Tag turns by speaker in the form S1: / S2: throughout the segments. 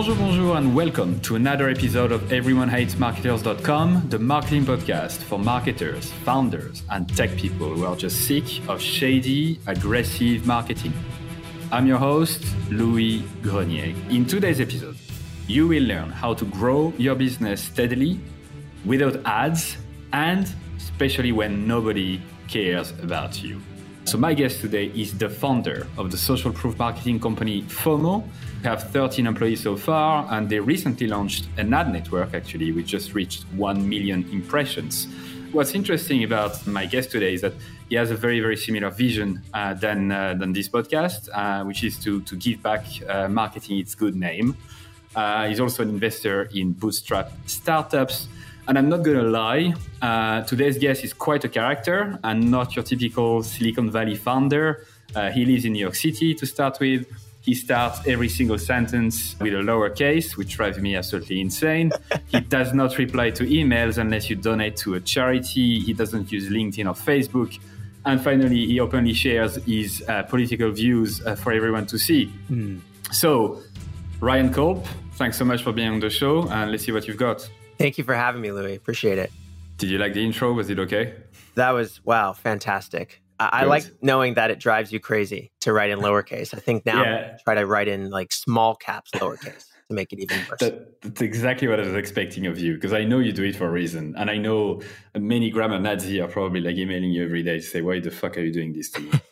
S1: Bonjour, and welcome to another episode of EveryoneHatesMarketers.com, the marketing podcast for marketers, founders, and tech people who are just sick of shady, aggressive marketing. I'm your host, Louis Grenier. In today's episode, you will learn how to grow your business steadily without ads and especially when nobody cares about you. So my guest today is the founder of the social proof marketing company FOMO. We have 13 employees so far, and they recently launched an ad network, actually, which just reached 1 million impressions. What's interesting about my guest today is that he has a very, very similar vision than this podcast, which is to give back marketing its good name. He's also an investor in bootstrap startups. And I'm not going to lie, today's guest is quite a character and not your typical Silicon Valley founder. He lives in New York City to start with. He starts every single sentence with a lowercase, which drives me absolutely insane. He does not reply to emails unless you donate to a charity. He doesn't use LinkedIn or Facebook. And finally, he openly shares his political views for everyone to see. So, Ryan Kulp, thanks so much for being on the show, and let's see what you've got.
S2: Thank you for having me, Louis. Appreciate it.
S1: Did you like the intro? Was it okay?
S2: That was, wow, fantastic. I like knowing that it drives you crazy to write in lowercase. I think now I try to write in like small caps lowercase to make it even worse.
S1: That's exactly what I was expecting of you, because I know you do it for a reason. And I know many grammar Nazi are probably like emailing you every day to say, why the fuck are you doing this to me?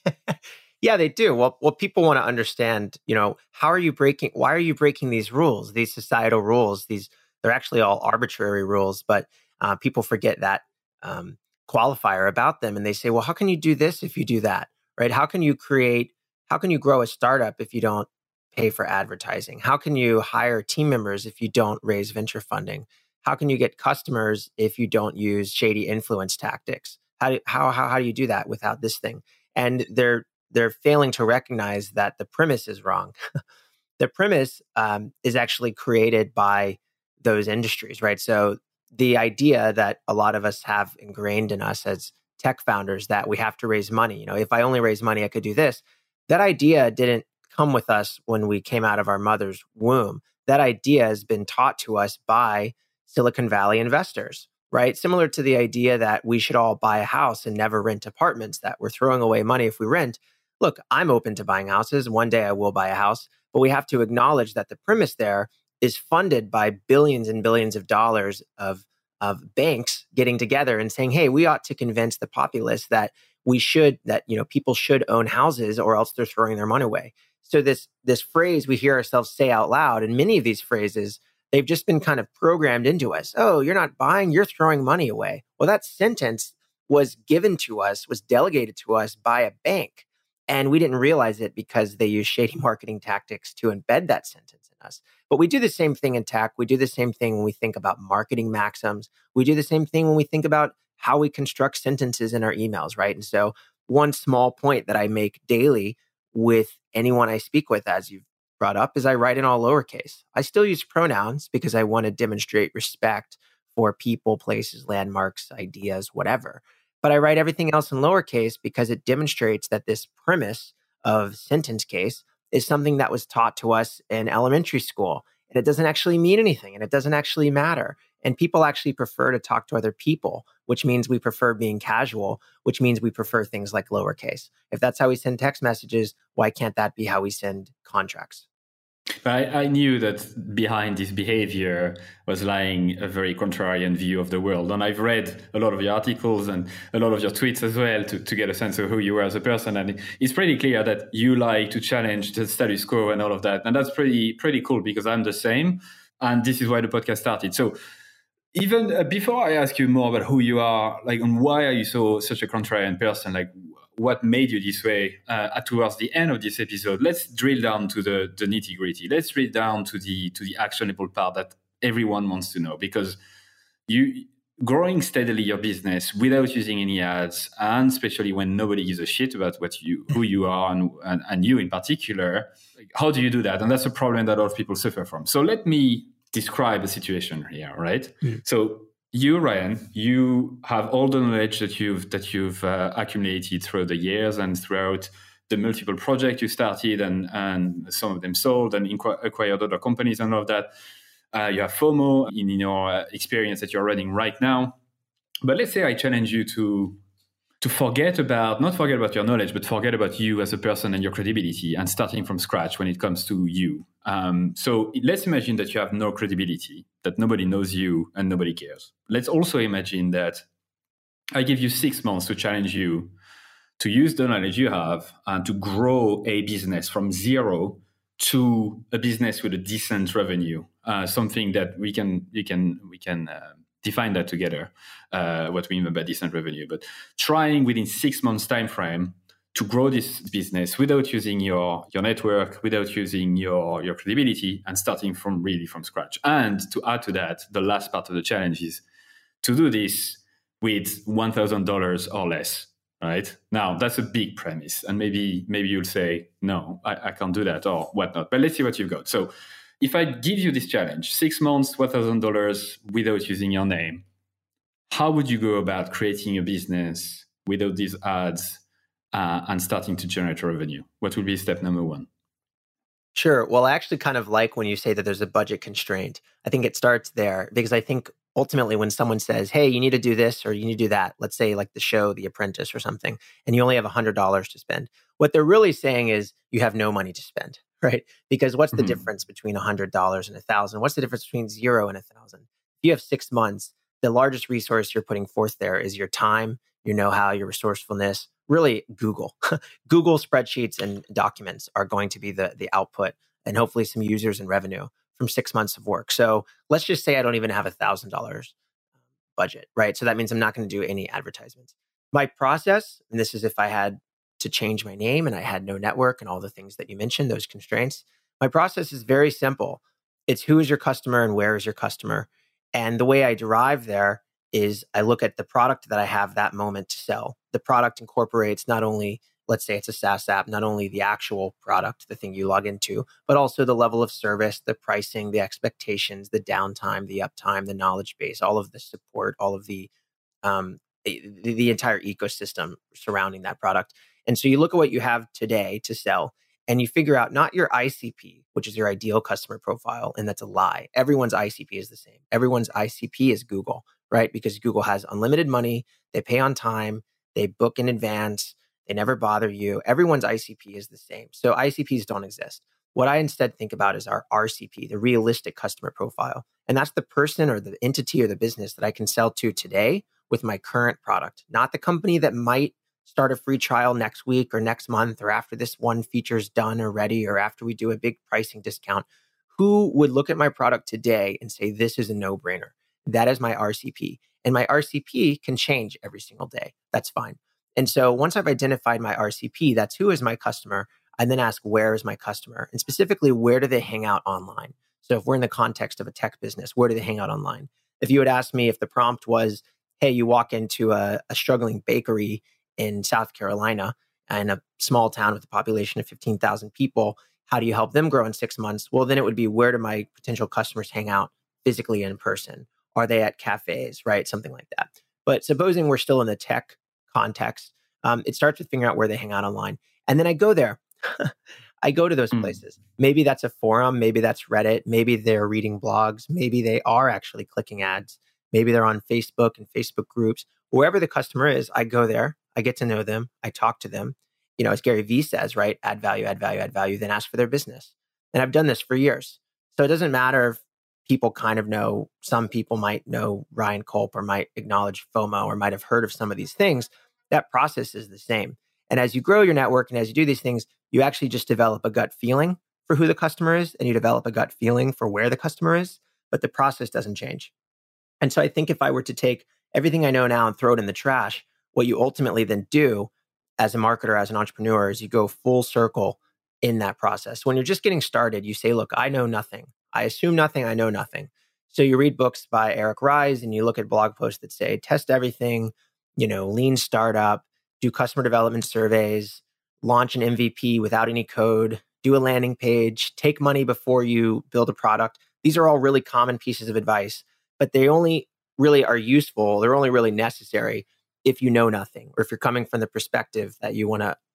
S2: Yeah, they do. Well, what people want to understand, why are you breaking these rules, these societal rules? They're actually all arbitrary rules, but people forget that qualifier about them. And they say, well, how can you do this if you do that, right? How can you grow a startup if you don't pay for advertising? How can you hire team members if you don't raise venture funding? How can you get customers if you don't use shady influence tactics? How do you do that without this thing? And they're failing to recognize that the premise is wrong. The premise is actually created by those industries, right? So the idea that a lot of us have ingrained in us as tech founders that we have to raise money, if I only raise money, I could do this. That idea didn't come with us when we came out of our mother's womb. That idea has been taught to us by Silicon Valley investors, right? Similar to the idea that we should all buy a house and never rent apartments, that we're throwing away money if we rent. Look, I'm open to buying houses. One day I will buy a house, but we have to acknowledge that the premise there is funded by billions and billions of dollars of banks getting together and saying, hey, we ought to convince the populace that people should own houses or else they're throwing their money away. So this phrase we hear ourselves say out loud, and many of these phrases, they've just been kind of programmed into us. Oh, you're not buying, you're throwing money away. Well, that sentence was given to us, was delegated to us by a bank. And we didn't realize it because they use shady marketing tactics to embed that sentence in us. But we do the same thing in tech. We do the same thing when we think about marketing maxims. We do the same thing when we think about how we construct sentences in our emails, right? And so one small point that I make daily with anyone I speak with, as you've brought up, is I write in all lowercase. I still use pronouns because I want to demonstrate respect for people, places, landmarks, ideas, whatever. But I write everything else in lowercase because it demonstrates that this premise of sentence case is something that was taught to us in elementary school. And it doesn't actually mean anything, and it doesn't actually matter. And people actually prefer to talk to other people, which means we prefer being casual, which means we prefer things like lowercase. If that's how we send text messages, why can't that be how we send contracts?
S1: I knew that behind this behavior was lying a very contrarian view of the world. And I've read a lot of your articles and a lot of your tweets as well to get a sense of who you were as a person. And it's pretty clear that you like to challenge the status quo and all of that. And that's pretty cool because I'm the same. And this is why the podcast started. So even before I ask you more about who you are, like, and why are you such a contrarian person, like what made you this way towards the end of this episode, let's drill down to the nitty gritty. Let's drill down to the actionable part that everyone wants to know, because you growing steadily your business without using any ads, and especially when nobody gives a shit about who you are and you in particular, how do you do that? And that's a problem that a lot of people suffer from. So let me describe a situation here, right? So you, Ryan, you have all the knowledge that you've accumulated through the years and throughout the multiple projects you started and some of them sold and acquired other companies and all of that. You have FOMO in your experience that you're running right now. But let's say I challenge you to not forget about your knowledge, but forget about you as a person and your credibility and starting from scratch when it comes to you. So let's imagine that you have no credibility, that nobody knows you and nobody cares. Let's also imagine that I give you 6 months to challenge you to use the knowledge you have and to grow a business from zero to a business with a decent revenue, something that we can define that together, what we mean by decent revenue. But trying within 6 months time frame to grow this business without using your network, without using your credibility, and starting from scratch. And to add to that, the last part of the challenge is to do this with $1,000 or less. Right? Now, that's a big premise. And maybe you'll say, no, I can't do that or whatnot. But let's see what you've got. So if I give you this challenge, 6 months, $1,000 without using your name, how would you go about creating a business without these ads and starting to generate revenue? What would be step number 1?
S2: Sure. Well, I actually kind of like when you say that there's a budget constraint. I think it starts there because I think ultimately when someone says, hey, you need to do this or you need to do that, let's say like the show, The Apprentice or something, and you only have $100 to spend, what they're really saying is you have no money to spend, right? Because what's the difference between $100 and $1,000? What's the difference between 0 and 1,000? If you have 6 months, the largest resource you're putting forth there is your time, your know-how, your resourcefulness, really Google. Google spreadsheets and documents are going to be the output and hopefully some users and revenue from 6 months of work. So let's just say I don't even have $1,000 budget, right? So that means I'm not going to do any advertisements. My process, and this is if I had to change my name and I had no network and all the things that you mentioned, those constraints, my process is very simple. It's who is your customer and where is your customer? And the way I derive there is I look at the product that I have that moment to sell. The product incorporates not only, let's say it's a SaaS app, not only the actual product, the thing you log into, but also the level of service, the pricing, the expectations, the downtime, the uptime, the knowledge base, all of the support, all of the entire ecosystem surrounding that product. And so you look at what you have today to sell and you figure out not your ICP, which is your ideal customer profile, and that's a lie. Everyone's ICP is the same. Everyone's ICP is Google, right? Because Google has unlimited money, they pay on time, they book in advance, they never bother you. Everyone's ICP is the same. So ICPs don't exist. What I instead think about is our RCP, the realistic customer profile. And that's the person or the entity or the business that I can sell to today with my current product, not the company that might start a free trial next week or next month or after this one feature is done or ready or after we do a big pricing discount. Who would look at my product today and say, this is a no-brainer? That is my RCP. And my RCP can change every single day. That's fine. And so once I've identified my RCP, that's who is my customer, I then ask, where is my customer? And specifically, where do they hang out online? So if we're in the context of a tech business, where do they hang out online? If you had asked me if the prompt was, hey, you walk into a struggling bakery in South Carolina in a small town with a population of 15,000 people, how do you help them grow in 6 months? Well, then it would be, where do my potential customers hang out physically in person? Are they at cafes, right? Something like that. But supposing we're still in the tech context, it starts with figuring out where they hang out online. And then I go there. I go to those places. Maybe that's a forum. Maybe that's Reddit. Maybe they're reading blogs. Maybe they are actually clicking ads. Maybe they're on Facebook and Facebook groups. Wherever the customer is, I go there. I get to know them. I talk to them. You know, as Gary Vee says, right? Add value, add value, add value, then ask for their business. And I've done this for years. So it doesn't matter if people kind of know, some people might know Ryan Culp or might acknowledge FOMO or might have heard of some of these things. That process is the same. And as you grow your network and as you do these things, you actually just develop a gut feeling for who the customer is and you develop a gut feeling for where the customer is, but the process doesn't change. And so I think if I were to take everything I know now and throw it in the trash, what you ultimately then do as a marketer, as an entrepreneur, is you go full circle in that process. When you're just getting started, you say, look, I know nothing. I assume nothing. I know nothing. So you read books by Eric Ries and you look at blog posts that say, test everything, lean startup, do customer development surveys, launch an MVP without any code, do a landing page, take money before you build a product. These are all really common pieces of advice, but they only really are useful. They're only really necessary if you know nothing, or if you're coming from the perspective that you want to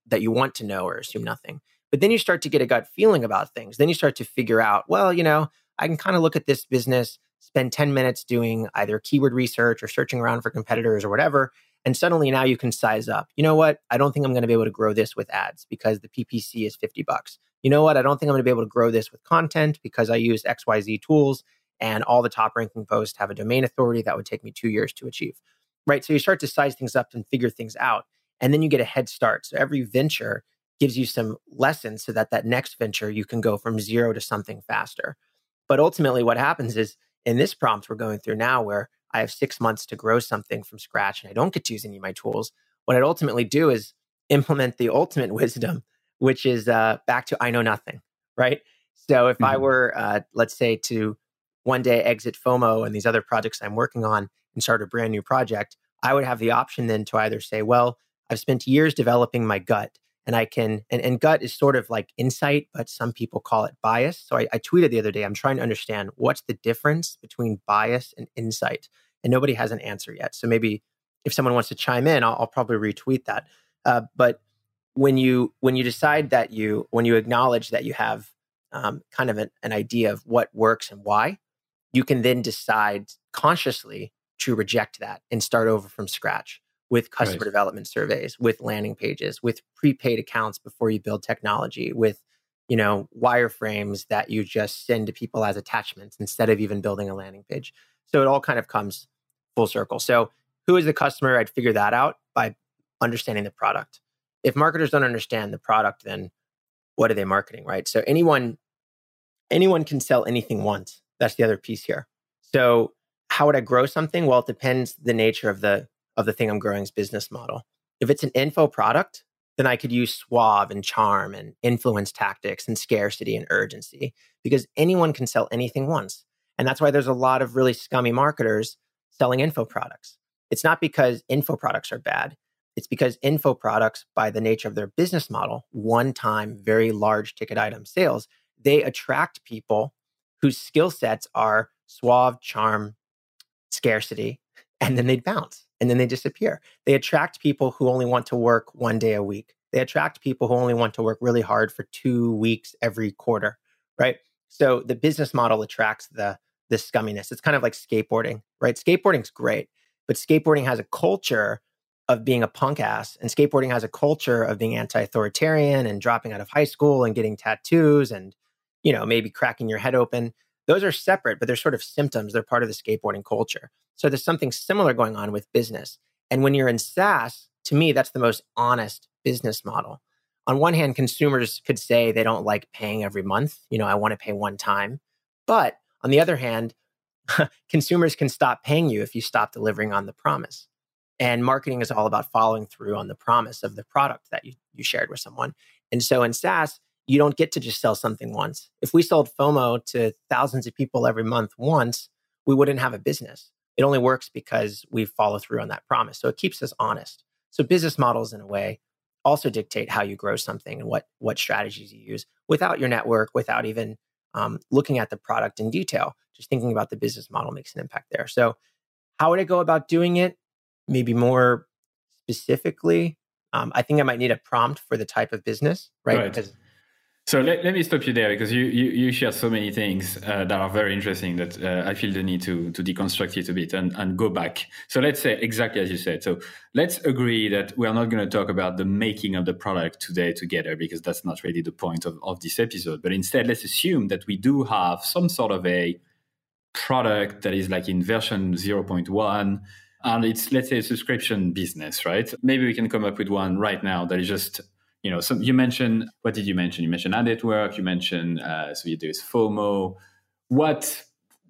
S2: that you want to know or assume nothing. But then you start to get a gut feeling about things. Then you start to figure out, well, I can kind of look at this business, spend 10 minutes doing either keyword research or searching around for competitors or whatever. And suddenly now you can size up. You know what? I don't think I'm going to be able to grow this with ads because the PPC is $50. You know what? I don't think I'm going to be able to grow this with content because I use XYZ tools and all the top ranking posts have a domain authority that would take me 2 years to achieve. Right? So you start to size things up and figure things out. And then you get a head start. So every venture gives you some lessons so that next venture, you can go from zero to something faster. But ultimately what happens is in this prompt we're going through now where I have 6 months to grow something from scratch and I don't get to use any of my tools, what I'd ultimately do is implement the ultimate wisdom, which is back to I know nothing, right? So if I were, let's say, to one day exit FOMO and these other projects I'm working on and start a brand new project, I would have the option then to either say, well, I've spent years developing my gut and I can, and gut is sort of like insight, but some people call it bias. So I tweeted the other day, I'm trying to understand what's the difference between bias and insight. And nobody has an answer yet. So maybe if someone wants to chime in, I'll probably retweet that. But when you decide that when you acknowledge that you have kind of an idea of what works and why, you can then decide consciously to reject that and start over from scratch with customer development surveys, with landing pages, with prepaid accounts before you build technology, with wireframes that you just send to people as attachments instead of even building a landing page. So it all kind of comes full circle. So who is the customer? I'd figure that out by understanding the product. If marketers don't understand the product, then what are they marketing, right? So anyone can sell anything once. That's the other piece here. So how would I grow something? Well, it depends the nature of the thing I'm growing's business model. If it's an info product, then I could use suave and charm and influence tactics and scarcity and urgency because anyone can sell anything once. And that's why there's a lot of really scummy marketers selling info products. It's not because info products are bad. It's because info products, by the nature of their business model, one-time, very large ticket item sales, they attract people whose skill sets are suave, charm, scarcity, and then they'd bounce and then they disappear. They attract people who only want to work 1 day a week. They attract people who only want to work really hard for 2 weeks every quarter, right? So the business model attracts the scumminess. It's kind of like skateboarding, right? Skateboarding's great, but skateboarding has a culture of being a punk ass, and skateboarding has a culture of being anti-authoritarian and dropping out of high school and getting tattoos and, maybe cracking your head open. Those are separate, but they're sort of symptoms. They're part of the skateboarding culture. So there's something similar going on with business. And when you're in SaaS, to me, that's the most honest business model. On one hand, consumers could say they don't like paying every month. I want to pay one time. But on the other hand, consumers can stop paying you if you stop delivering on the promise. And marketing is all about following through on the promise of the product that you shared with someone. And so in SaaS, you don't get to just sell something once. If we sold FOMO to thousands of people every month once, we wouldn't have a business. It only works because we follow through on that promise. So it keeps us honest. So business models, in a way, also dictate how you grow something and what strategies you use without your network, without even looking at the product in detail. Just thinking about the business model makes an impact there. So how would I go about doing it? Maybe more specifically, I think I might need a prompt for the type of business, right?
S1: So let me stop you there because you share so many things that are very interesting that I feel the need to deconstruct it a bit and go back. So let's say exactly as you said. So let's agree that we are not going to talk about the making of the product today together because that's not really the point of this episode. But instead, let's assume that we do have some sort of a product that is like in version 0.1 and it's, let's say, a subscription business, right? Maybe we can come up with one right now that is just... so you mentioned, what did you mention? You mentioned ad network, you mentioned, there's FOMO. What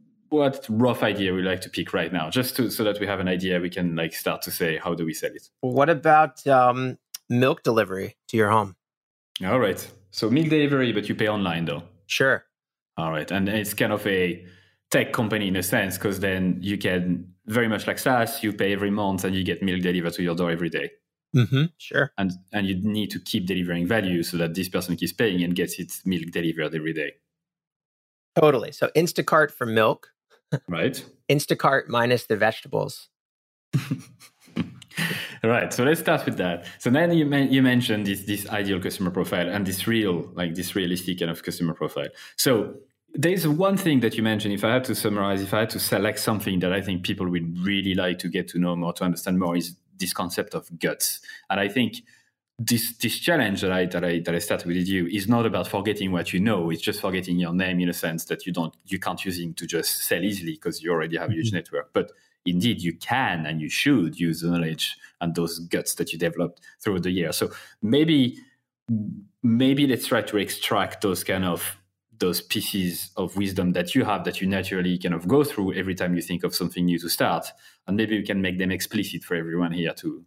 S1: rough idea would you like to pick right now? Just so that we have an idea, we can start to say, how do we sell it?
S2: What about milk delivery to your home?
S1: All right. So milk delivery, but you pay online though.
S2: Sure.
S1: All right. And it's kind of a tech company in a sense, because then you can, very much like SaaS, you pay every month and you get milk delivered to your door every day.
S2: Mm-hmm, sure.
S1: And you need to keep delivering value so that this person keeps paying and gets its milk delivered every day.
S2: Totally. So Instacart for milk.
S1: Right.
S2: Instacart minus the vegetables.
S1: Right. So let's start with that. So then you mentioned this ideal customer profile and this realistic kind of customer profile. So there's one thing that you mentioned. If I had to summarize, if I had to select something that I think people would really like to get to know more, to understand more, is this concept of guts. And I think this challenge that I started with you is not about forgetting what you know. It's just forgetting your name, in a sense that you can't use it to just sell easily because you already have a huge network. But indeed, you can and you should use the knowledge and those guts that you developed through the year. So maybe let's try to extract those pieces of wisdom that you have, that you naturally kind of go through every time you think of something new to start, and maybe we can make them explicit for everyone here to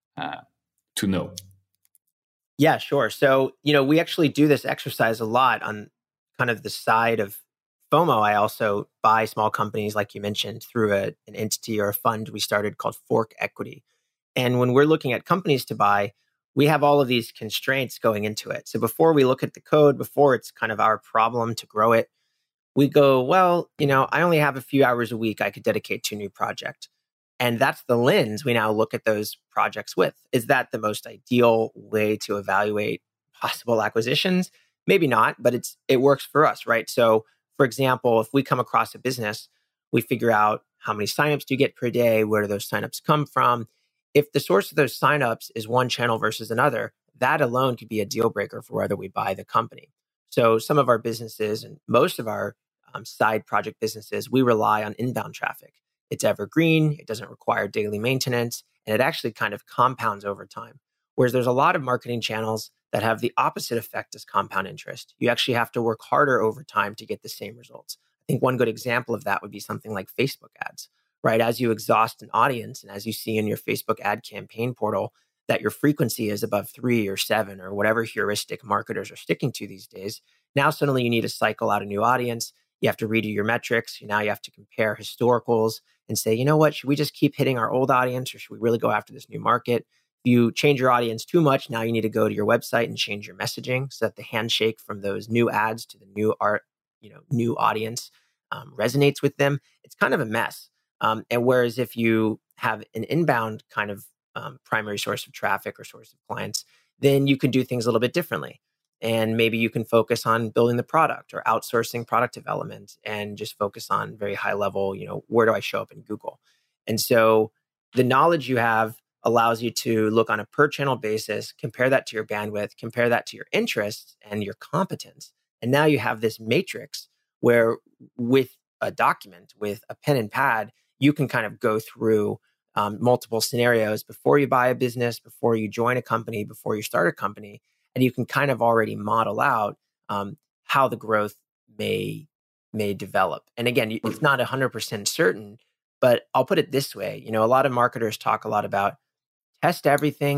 S1: know.
S2: Yeah, sure. So, we actually do this exercise a lot on kind of the side of FOMO. I also buy small companies, like you mentioned, through an entity or a fund we started called Fork Equity. And when we're looking at companies to buy, we have all of these constraints going into it. So before we look at the code, before it's kind of our problem to grow it, we go, well, I only have a few hours a week I could dedicate to a new project. And that's the lens we now look at those projects with. Is that the most ideal way to evaluate possible acquisitions? Maybe not, but it works for us, right? So, for example, if we come across a business, we figure out how many signups do you get per day? Where do those signups come from? If the source of those signups is one channel versus another, that alone could be a deal breaker for whether we buy the company. So some of our businesses and most of our side project businesses, we rely on inbound traffic. It's evergreen, it doesn't require daily maintenance, and it actually kind of compounds over time. Whereas there's a lot of marketing channels that have the opposite effect as compound interest. You actually have to work harder over time to get the same results. I think one good example of that would be something like Facebook ads, right? As you exhaust an audience and as you see in your Facebook ad campaign portal that your frequency is above 3 or 7 or whatever heuristic marketers are sticking to these days, now suddenly you need to cycle out a new audience. You have to redo your metrics. Now you have to compare historicals and say, you know what, should we just keep hitting our old audience or should we really go after this new market? If you change your audience too much, now you need to go to your website and change your messaging so that the handshake from those new ads to the new audience resonates with them. It's kind of a mess. And whereas if you have an inbound kind of primary source of traffic or source of clients, then you can do things a little bit differently. And maybe you can focus on building the product or outsourcing product development and just focus on very high level, where do I show up in Google? And so the knowledge you have allows you to look on a per channel basis, compare that to your bandwidth, compare that to your interests and your competence. And now you have this matrix where with a document, with a pen and pad, you can kind of go through multiple scenarios before you buy a business, before you join a company, before you start a company. And you can kind of already model out how the growth may develop. And again, it's not 100% certain, but I'll put it this way. A lot of marketers talk a lot about test everything.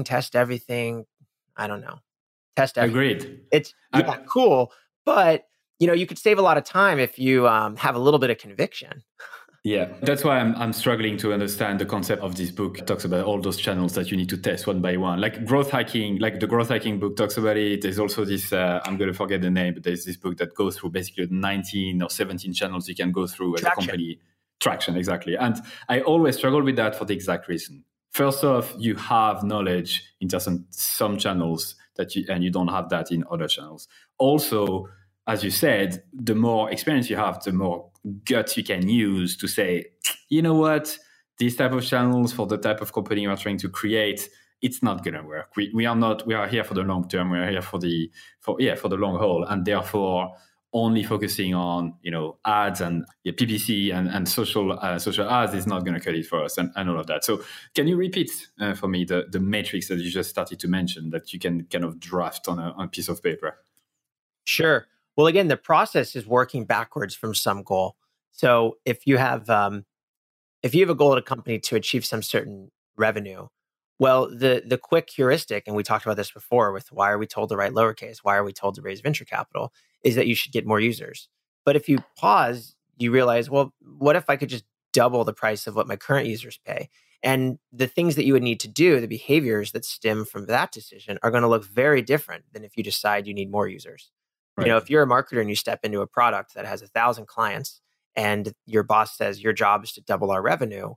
S2: I don't know. Test everything.
S1: Agreed.
S2: It's cool, but you could save a lot of time if you have a little bit of conviction.
S1: Yeah, that's why I'm struggling to understand the concept of this book. It talks about all those channels that you need to test one by one. Like growth hacking, like the growth hacking book talks about it. There's also this, I'm going to forget the name, but there's this book that goes through basically 19 or 17 channels you can go through as a company. Traction, exactly. And I always struggle with that for the exact reason. First off, you have knowledge in some channels and you don't have that in other channels. Also, as you said, the more experience you have, the more guts you can use to say, you know what, these type of channels for the type of company you are trying to create, it's not going to work. We are here for the long term. We are here for the long haul, and therefore only focusing on ads and PPC and social ads is not going to cut it for us and all of that. So can you repeat for me the matrix that you just started to mention that you can kind of draft on a piece of paper?
S2: Sure. Well, again, the process is working backwards from some goal. So if you have a goal at a company to achieve some certain revenue, well, the quick heuristic, and we talked about this before with why are we told to write lowercase, why are we told to raise venture capital, is that you should get more users. But if you pause, you realize, well, what if I could just double the price of what my current users pay? And the things that you would need to do, the behaviors that stem from that decision are going to look very different than if you decide you need more users. Right. If you're a marketer and you step into a product that has 1,000 clients and your boss says your job is to double our revenue,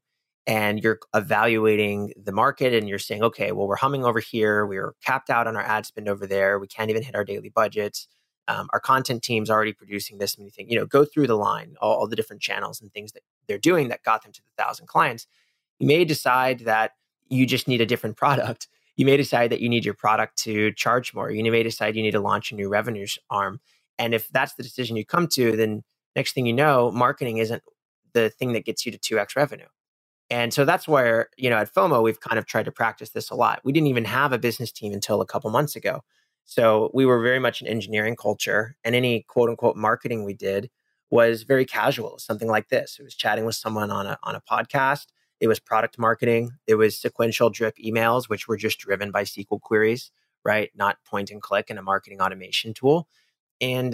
S2: and you're evaluating the market and you're saying, okay, well, we're humming over here. We're capped out on our ad spend over there. We can't even hit our daily budgets. Our content team's already producing this. And you think, go through the line, all the different channels and things that they're doing that got them to the 1,000 clients. You may decide that you just need a different product. You may decide that you need your product to charge more. You may decide you need to launch a new revenue arm. And if that's the decision you come to, then next thing you know, marketing isn't the thing that gets you to 2x revenue. And so that's where, at FOMO, we've kind of tried to practice this a lot. We didn't even have a business team until a couple months ago. So we were very much an engineering culture, and any quote unquote marketing we did was very casual, something like this. It was chatting with someone on a podcast. It was product marketing. It was sequential drip emails, which were just driven by SQL queries, right? Not point and click in a marketing automation tool. And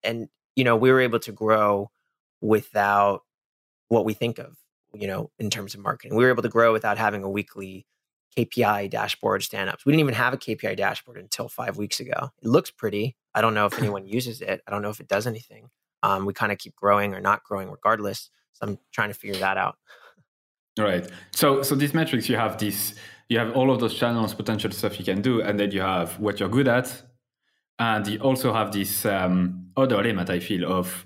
S2: we were able to grow without what we think of, in terms of marketing. We were able to grow without having a weekly KPI dashboard stand-ups. We didn't even have a KPI dashboard until 5 weeks ago. It looks pretty. I don't know if anyone uses it. I don't know if it does anything. We kind of keep growing or not growing regardless. So I'm trying to figure that out.
S1: Right. So these metrics, you have all of those channels, potential stuff you can do, and then you have what you're good at. And you also have this other element, I feel, of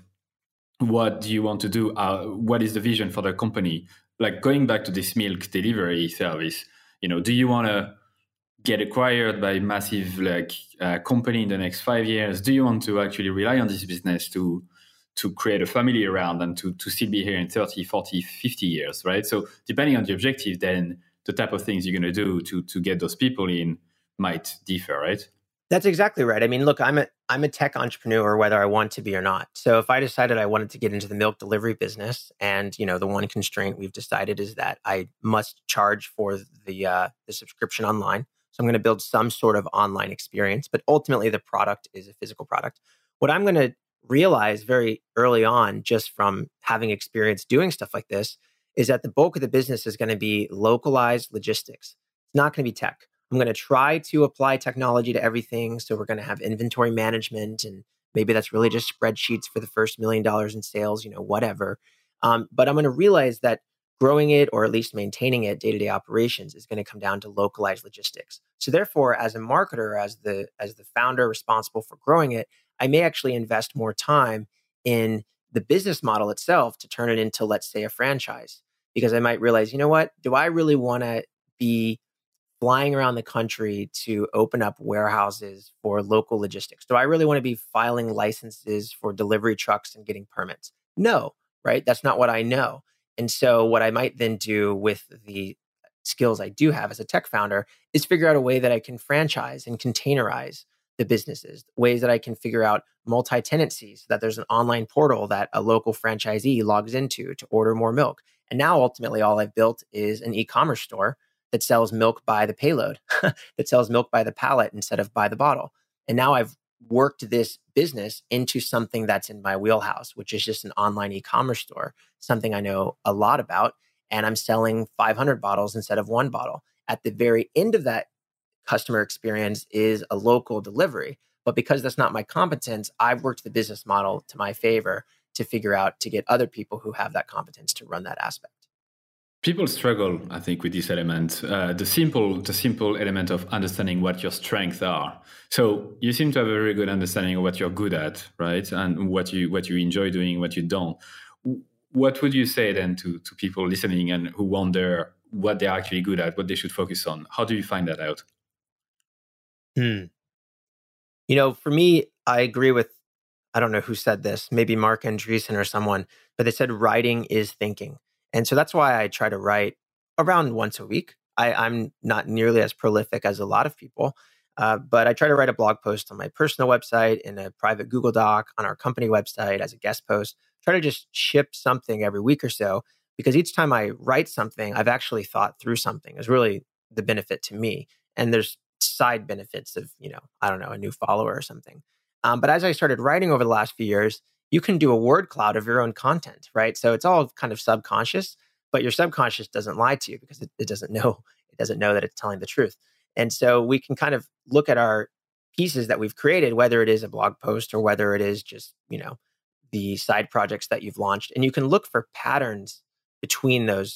S1: what do you want to do? What is the vision for the company? Like going back to this milk delivery service, do you want to get acquired by a massive company in the next 5 years? Do you want to actually rely on this business to create a family around and to still be here in 30, 40, 50 years, right? So depending on the objective, then the type of things you're going to do to get those people in might differ, right?
S2: That's exactly right. I mean, look, I'm a tech entrepreneur, whether I want to be or not. So if I decided I wanted to get into the milk delivery business, and the one constraint we've decided is that I must charge for the subscription online. So I'm going to build some sort of online experience, but ultimately the product is a physical product. What I'm going to realize very early on, just from having experience doing stuff like this, is that the bulk of the business is going to be localized logistics. It's not going to be tech. I'm going to try to apply technology to everything. So we're going to have inventory management, and maybe that's really just spreadsheets for the first $1 million in sales, whatever. But I'm going to realize that growing it, or at least maintaining it, day-to-day operations, is going to come down to localized logistics. So therefore, as a marketer, as the founder responsible for growing it, I may actually invest more time in the business model itself to turn it into, let's say, a franchise. Because I might realize, what? Do I really want to be flying around the country to open up warehouses for local logistics? Do I really want to be filing licenses for delivery trucks and getting permits? No, right? That's not what I know. And so what I might then do with the skills I do have as a tech founder is figure out a way that I can franchise and containerize the businesses, ways that I can figure out multi-tenancies, so that there's an online portal that a local franchisee logs into to order more milk. And now ultimately all I've built is an e-commerce store that sells milk by the payload, that sells milk by the pallet instead of by the bottle. And now I've worked this business into something that's in my wheelhouse, which is just an online e-commerce store, something I know a lot about. And I'm selling 500 bottles instead of one bottle. At the very end of that customer experience is a local delivery. But because that's not my competence, I've worked the business model to my favor to figure out to get other people who have that competence to run that aspect.
S1: People struggle, I think, with this element, the simple element of understanding what your strengths are. So you seem to have a very good understanding of what you're good at, right? And what you enjoy doing, what you don't. What would you say then to people listening and who wonder what they're actually good at, what they should focus on? How do you find that out?
S2: For me, I agree with, I don't know who said this, maybe Mark Andreessen or someone, but they said writing is thinking. And so that's why I try to write around once a week. I'm not nearly as prolific as a lot of people, but I try to write a blog post on my personal website, in a private Google Doc, on our company website as a guest post. Try to just ship something every week or so, because each time I write something, I've actually thought through something. Is really the benefit to me. And there's side benefits of, I don't know, a new follower or something. But as I started writing over the last few years, you can do a word cloud of your own content, right? So it's all kind of subconscious, but your subconscious doesn't lie to you because it doesn't know that it's telling the truth. And so we can kind of look at our pieces that we've created, whether it is a blog post or whether it is just, the side projects that you've launched. And you can look for patterns between those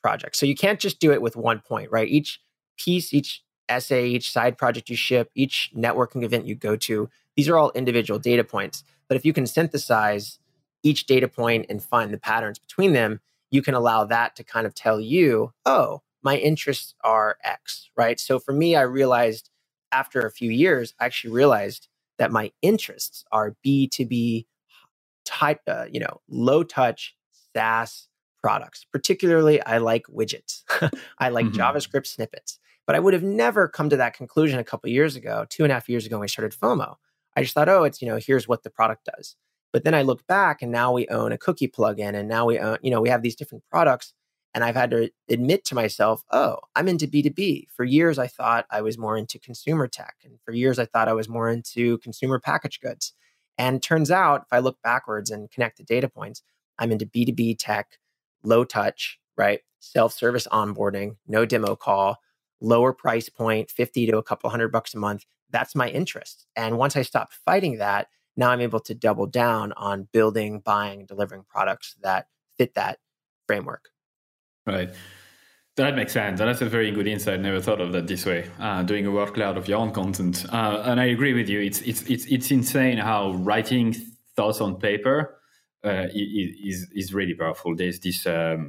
S2: projects. So you can't just do it with one point, right? Each piece, each essay, each side project you ship, each networking event you go to, these are all individual data points. But if you can synthesize each data point and find the patterns between them, you can allow that to kind of tell you, oh, my interests are X, right? So for me, I realized after a few years, I actually realized that my interests are B2B type, low touch SaaS products. Particularly, I like widgets. I like JavaScript snippets. But I would have never come to that conclusion a couple of years ago, 2.5 years ago when I started FOMO. I just thought, oh, it's, here's what the product does. But then I look back and now we own a cookie plugin and now we own, we have these different products. And I've had to admit to myself, oh, I'm into B2B. For years, I thought I was more into consumer tech. And for years, I thought I was more into consumer packaged goods. And turns out, if I look backwards and connect the data points, I'm into B2B tech, low touch, right? Self-service onboarding, no demo call, lower price point, 50 to a couple $100 a month. That's my interest. And once I stopped fighting that, now I'm able to double down on building, buying, and delivering products that fit that framework.
S1: Right. That makes sense. And that's a very good insight. Never thought of that this way, doing a word cloud of your own content. And I agree with you. It's insane how writing thoughts on paper is really powerful. There's this,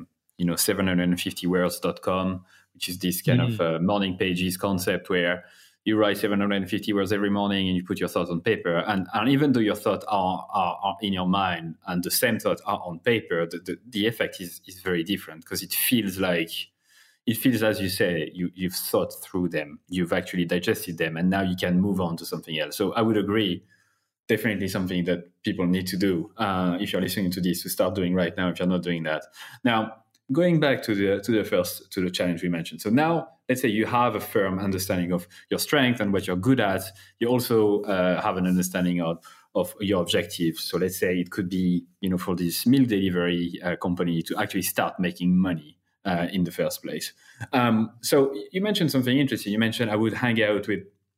S1: 750words.com, which is this kind of morning pages concept where you write 750 words every morning and you put your thoughts on paper. And even though your thoughts are in your mind and the same thoughts are on paper, the effect is very different because it feels, as you say, you've thought through them, you've actually digested them, and now you can move on to something else. So I would agree, definitely something that people need to do if you're listening to this, to start doing right now if you're not doing that. Now, going back to the challenge we mentioned. So now, let's say you have a firm understanding of your strength and what you're good at. You also have an understanding of your objectives. So let's say it could be, for this meal delivery company to actually start making money in the first place. So you mentioned something interesting. You mentioned I would hang out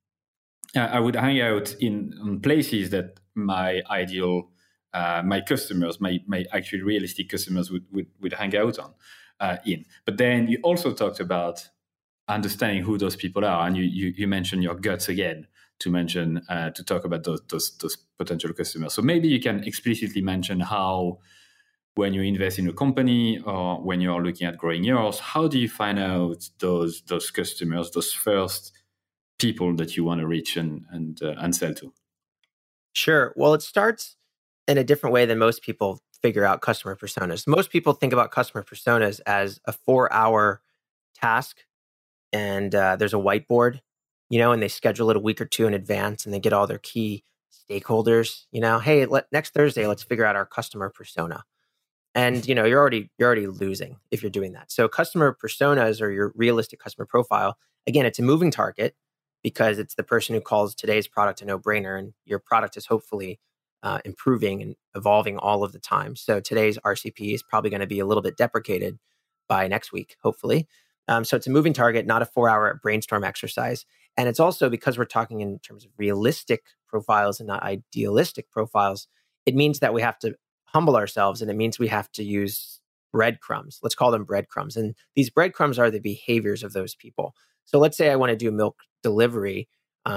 S1: in places that my ideal my customers, my actually realistic customers would hang out in. But then you also talked about understanding who those people are, and you mentioned your guts again to talk about those potential customers. So maybe you can explicitly mention how, when you invest in a company or when you're looking at growing yours, how do you find out those customers, those first people that you want to reach and sell to?
S2: Sure. Well, it starts in a different way than most people figure out customer personas. Most people think about customer personas as a 4-hour task, and there's a whiteboard, and they schedule it a week or two in advance, and they get all their key stakeholders. Hey, next Thursday, let's figure out our customer persona. And you're already losing if you're doing that. So customer personas, or your realistic customer profile, again, it's a moving target because it's the person who calls today's product a no-brainer, and your product is hopefully improving and evolving all of the time. So today's RCP is probably going to be a little bit deprecated by next week, hopefully. So it's a moving target, not a 4-hour brainstorm exercise. And it's also, because we're talking in terms of realistic profiles and not idealistic profiles, it means that we have to humble ourselves, and it means we have to use breadcrumbs. Let's call them breadcrumbs. And these breadcrumbs are the behaviors of those people. So let's say I want to do milk delivery.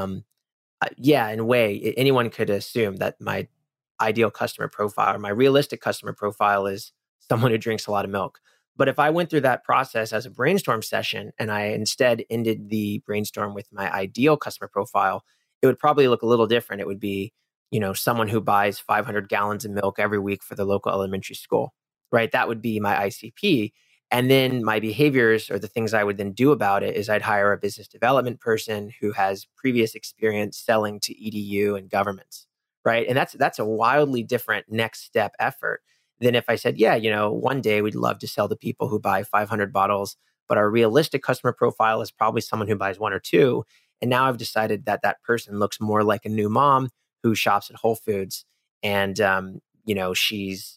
S2: In a way, anyone could assume that my ideal customer profile or my realistic customer profile is someone who drinks a lot of milk. But if I went through that process as a brainstorm session and I instead ended the brainstorm with my ideal customer profile, it would probably look a little different. It would be, someone who buys 500 gallons of milk every week for the local elementary school, right? That would be my ICP. And then my behaviors, or the things I would then do about it, is I'd hire a business development person who has previous experience selling to EDU and governments, right? And that's a wildly different next step effort than if I said, one day we'd love to sell to people who buy 500 bottles, but our realistic customer profile is probably someone who buys 1 or 2. And now I've decided that person looks more like a new mom who shops at Whole Foods, and she's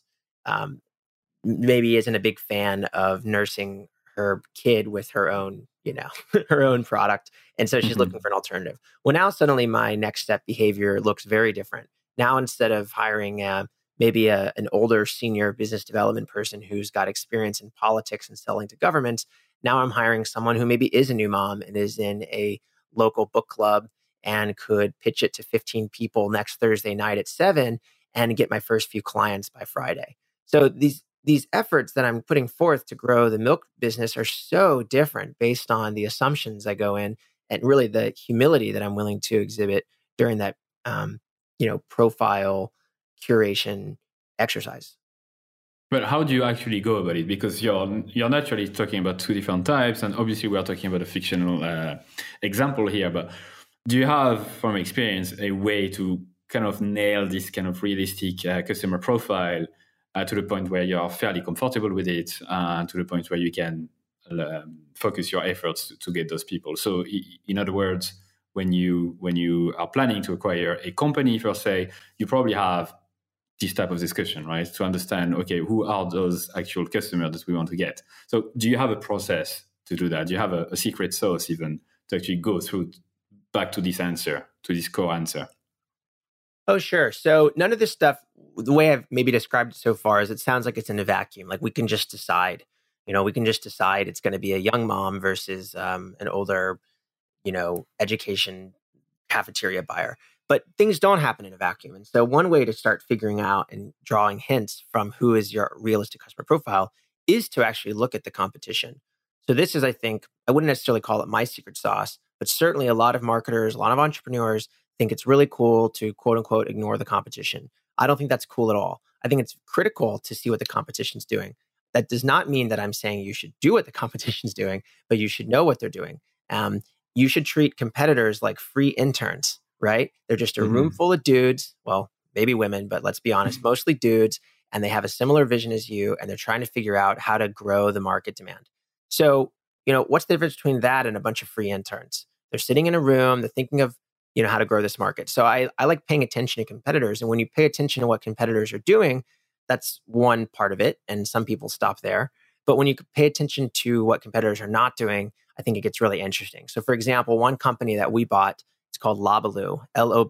S2: maybe isn't a big fan of nursing her kid with her own, her own product. And so she's looking for an alternative. Well, now suddenly my next step behavior looks very different. Now, instead of hiring a maybe an older senior business development person who's got experience in politics and selling to governments. Now I'm hiring someone who maybe is a new mom and is in a local book club and could pitch it to 15 people next Thursday night at 7 and get my first few clients by Friday. So these efforts that I'm putting forth to grow the milk business are so different based on the assumptions I go in and really the humility that I'm willing to exhibit during that profile curation exercise.
S1: But how do you actually go about it? Because you're naturally talking about two different types, and obviously we are talking about a fictional example here. But do you have, from experience, a way to kind of nail this kind of realistic customer profile to the point where you're fairly comfortable with it, to the point where you can focus your efforts to get those people? So, in other words, when you are planning to acquire a company, per se, you probably have this type of discussion, right? To understand, okay, who are those actual customers that we want to get? So do you have a process to do that? Do you have a secret sauce even to actually go through back to this answer, to this core answer?
S2: Oh, sure. So none of this stuff, the way I've maybe described it so far is it sounds like it's in a vacuum. Like we can just decide, we can just decide it's going to be a young mom versus an older, education cafeteria buyer. But things don't happen in a vacuum. And so one way to start figuring out and drawing hints from who is your realistic customer profile is to actually look at the competition. So this is, I think, I wouldn't necessarily call it my secret sauce, but certainly a lot of marketers, a lot of entrepreneurs think it's really cool to quote unquote ignore the competition. I don't think that's cool at all. I think it's critical to see what the competition's doing. That does not mean that I'm saying you should do what the competition's doing, but you should know what they're doing. You should treat competitors like free interns, right? They're just a room full of dudes, well, maybe women, but let's be honest, mostly dudes, and they have a similar vision as you, and they're trying to figure out how to grow the market demand. So, what's the difference between that and a bunch of free interns? They're sitting in a room, they're thinking of, how to grow this market. So I like paying attention to competitors. And when you pay attention to what competitors are doing, that's one part of it. And some people stop there. But when you pay attention to what competitors are not doing, I think it gets really interesting. So for example, one company that we bought, it's called Lobiloo,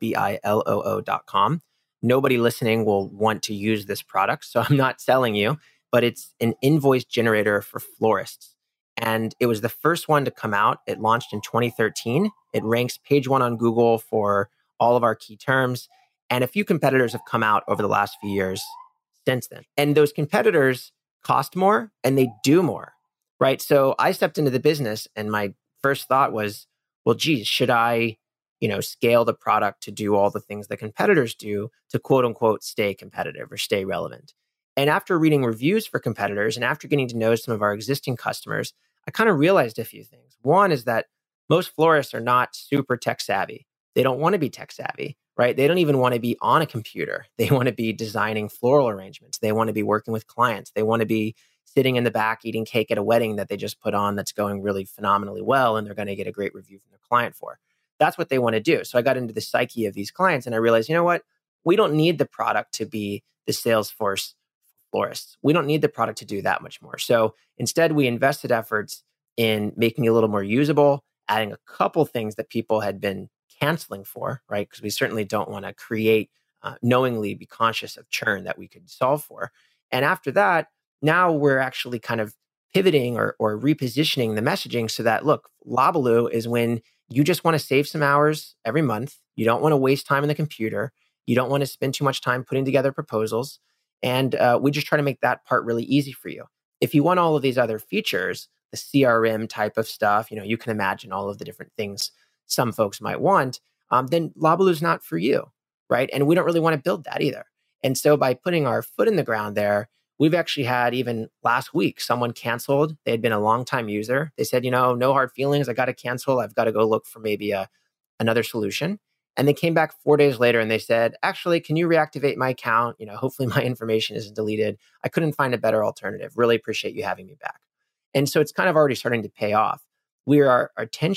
S2: LOBILOO.com. Nobody listening will want to use this product, so I'm not selling you, but it's an invoice generator for florists. And it was the first one to come out. It launched in 2013. It ranks page 1 on Google for all of our key terms. And a few competitors have come out over the last few years since then. And those competitors cost more and they do more, right? So I stepped into the business and my first thought was, well, geez, should I, scale the product to do all the things that competitors do to quote unquote stay competitive or stay relevant? And after reading reviews for competitors and after getting to know some of our existing customers, I kind of realized a few things. One is that most florists are not super tech savvy. They don't want to be tech savvy, right? They don't even want to be on a computer. They want to be designing floral arrangements. They want to be working with clients. They want to be sitting in the back eating cake at a wedding that they just put on that's going really phenomenally well, and they're going to get a great review from their client for. That's what they want to do. So I got into the psyche of these clients and I realized, you know what? We don't need the product to be the Salesforce florists. We don't need the product to do that much more. So instead, we invested efforts in making it a little more usable, adding a couple things that people had been canceling for, right? Because we certainly don't want to create, knowingly be conscious of churn that we could solve for. And after that, now we're actually kind of pivoting or repositioning the messaging so that, look, Lobiloo is when you just want to save some hours every month. You don't want to waste time on the computer. You don't want to spend too much time putting together proposals. And we just try to make that part really easy for you. If you want all of these other features, the CRM type of stuff, you can imagine all of the different things some folks might want, then Lobiloo is not for you, right? And we don't really want to build that either. And so by putting our foot in the ground there, we've actually had, even last week, someone canceled. They had been a longtime user. They said, no hard feelings. I got to cancel. I've got to go look for maybe another solution. And they came back 4 days later and they said, actually, can you reactivate my account? Hopefully my information isn't deleted. I couldn't find a better alternative. Really appreciate you having me back. And so it's kind of already starting to pay off. We are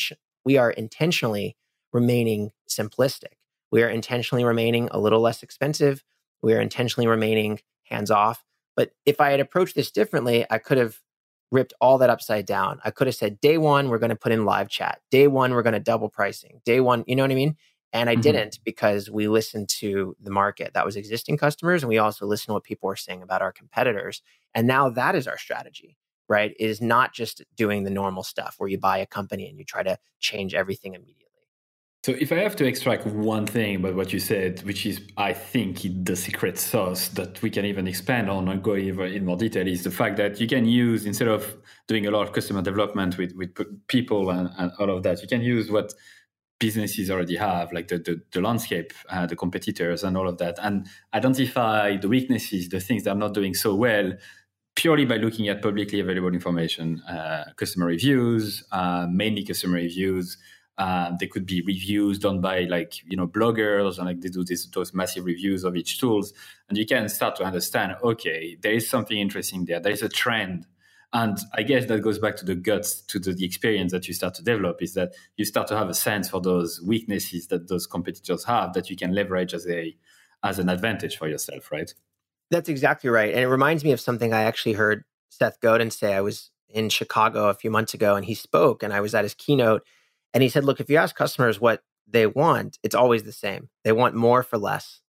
S2: intentionally remaining simplistic. We are intentionally remaining a little less expensive. We are intentionally remaining hands-off. But if I had approached this differently, I could have ripped all that upside down. I could have said, day one, we're going to put in live chat. Day one, we're going to double pricing. Day one, you know what I mean? And I
S1: Mm-hmm.
S2: didn't, because we listened to the market. That was existing customers. And we also listened to what people were saying about our competitors. And now that is our strategy, right? Is not just doing the normal stuff where you buy a company and you try to change everything immediately.
S1: So if I have to extract one thing about what you said, which is, I think, the secret sauce that we can even expand on and go even in more detail, is the fact that you can use, instead of doing a lot of customer development with people and all of that, you can use what businesses already have, like the landscape, the competitors and all of that, and identify the weaknesses, the things that are not doing so well, purely by looking at publicly available information, customer reviews, mainly customer reviews. They could be reviews done by bloggers, and like they do those massive reviews of each tools, and you can start to understand, okay, there is something interesting there. There is a trend. And I guess that goes back to the guts, to the experience that you start to develop, is that you start to have a sense for those weaknesses that those competitors have that you can leverage as an advantage for yourself, right?
S2: That's exactly right. And it reminds me of something I actually heard Seth Godin say. I was in Chicago a few months ago and he spoke, and I was at his keynote, and he said, look, if you ask customers what they want, it's always the same. They want more for less.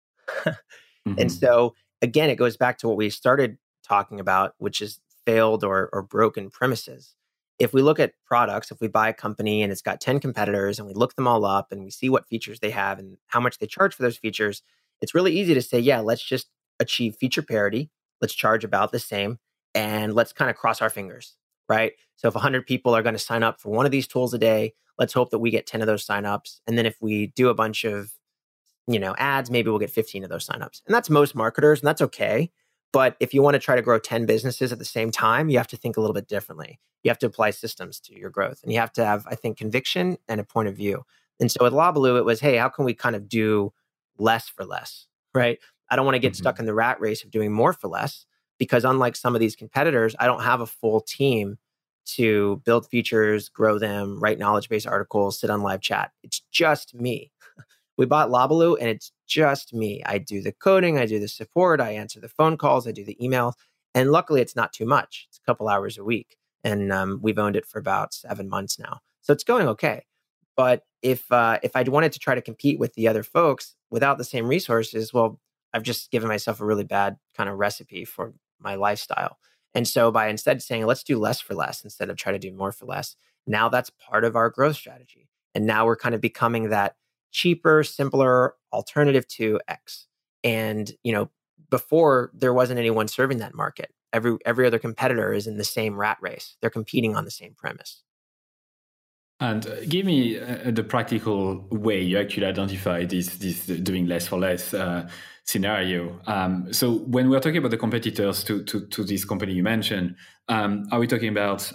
S2: And
S1: Mm-hmm.
S2: so again, it goes back to what we started talking about, which is failed or broken premises. If we look at products, if we buy a company and it's got 10 competitors and we look them all up and we see what features they have and how much they charge for those features, it's really easy to say, yeah, let's just achieve feature parity. Let's charge about the same, and let's kind of cross our fingers, right? So if 100 people are going to sign up for one of these tools a day, let's hope that we get 10 of those signups. And then if we do a bunch of ads, maybe we'll get 15 of those signups. And that's most marketers, and that's okay. But if you want to try to grow 10 businesses at the same time, you have to think a little bit differently. You have to apply systems to your growth, and you have to have, I think, conviction and a point of view. And so with Labaloo, it was, hey, how can we kind of do less for less, right? I don't want to get
S1: Mm-hmm.
S2: stuck in the rat race of doing more for less, because unlike some of these competitors, I don't have a full team to build features, grow them, write knowledge base articles, sit on live chat. It's just me. We bought Labaloo and it's just me. I do the coding, I do the support, I answer the phone calls, I do the email. And luckily, it's not too much. It's a couple hours a week. And we've owned it for about 7 months now. So it's going okay. But if I wanted to try to compete with the other folks without the same resources, well, I've just given myself a really bad kind of recipe for my lifestyle. And so by instead saying, let's do less for less instead of try to do more for less, now that's part of our growth strategy. And now we're kind of becoming that cheaper, simpler alternative to X. And, before there wasn't anyone serving that market. Every other competitor is in the same rat race. They're competing on the same premise.
S1: And give me the practical way you actually identify this doing less for less scenario. So when we're talking about the competitors to this company you mentioned, are we talking about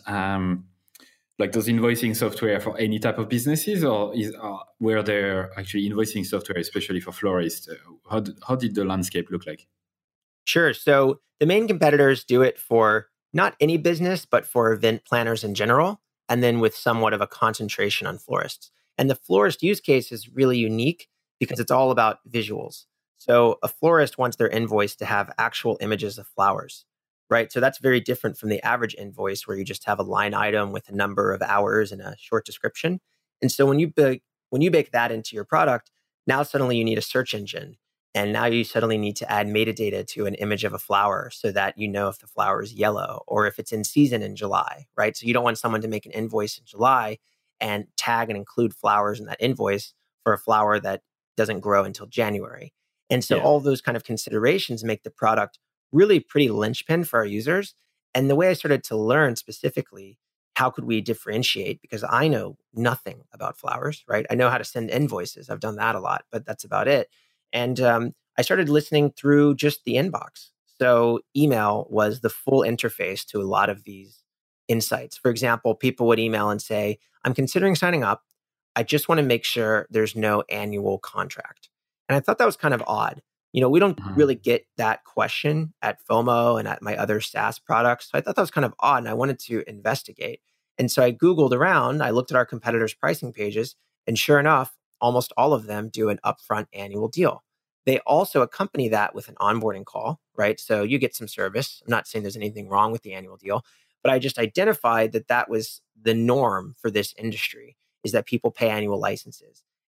S1: like those invoicing software for any type of businesses, or were there actually invoicing software, especially for florists? How did the landscape look like?
S2: Sure. So the main competitors do it for not any business, but for event planners in general, and then with somewhat of a concentration on florists. And the florist use case is really unique because it's all about visuals. So a florist wants their invoice to have actual images of flowers, right? So that's very different from the average invoice where you just have a line item with a number of hours and a short description. And so when you bake that into your product, now suddenly you need a search engine. And now you suddenly need to add metadata to an image of a flower so that you know if the flower is yellow or if it's in season in July, right? So you don't want someone to make an invoice in July and tag and include flowers in that invoice for a flower that doesn't grow until January. And so
S1: Yeah.
S2: all those kind of considerations make the product really pretty linchpin for our users. And the way I started to learn specifically, how could we differentiate? Because I know nothing about flowers, right? I know how to send invoices. I've done that a lot, but that's about it. And I started listening through just the inbox. So email was the full interface to a lot of these insights. For example, people would email and say, I'm considering signing up. I just want to make sure there's no annual contract. And I thought that was kind of odd. We don't
S1: Mhm.
S2: really get that question at FOMO and at my other SaaS products. So I thought that was kind of odd and I wanted to investigate. And so I Googled around, I looked at our competitors' pricing pages, and sure enough, almost all of them do an upfront annual deal. They also accompany that with an onboarding call, right? So you get some service. I'm not saying there's anything wrong with the annual deal, but I just identified that that was the norm for this industry, is that people pay annual licenses.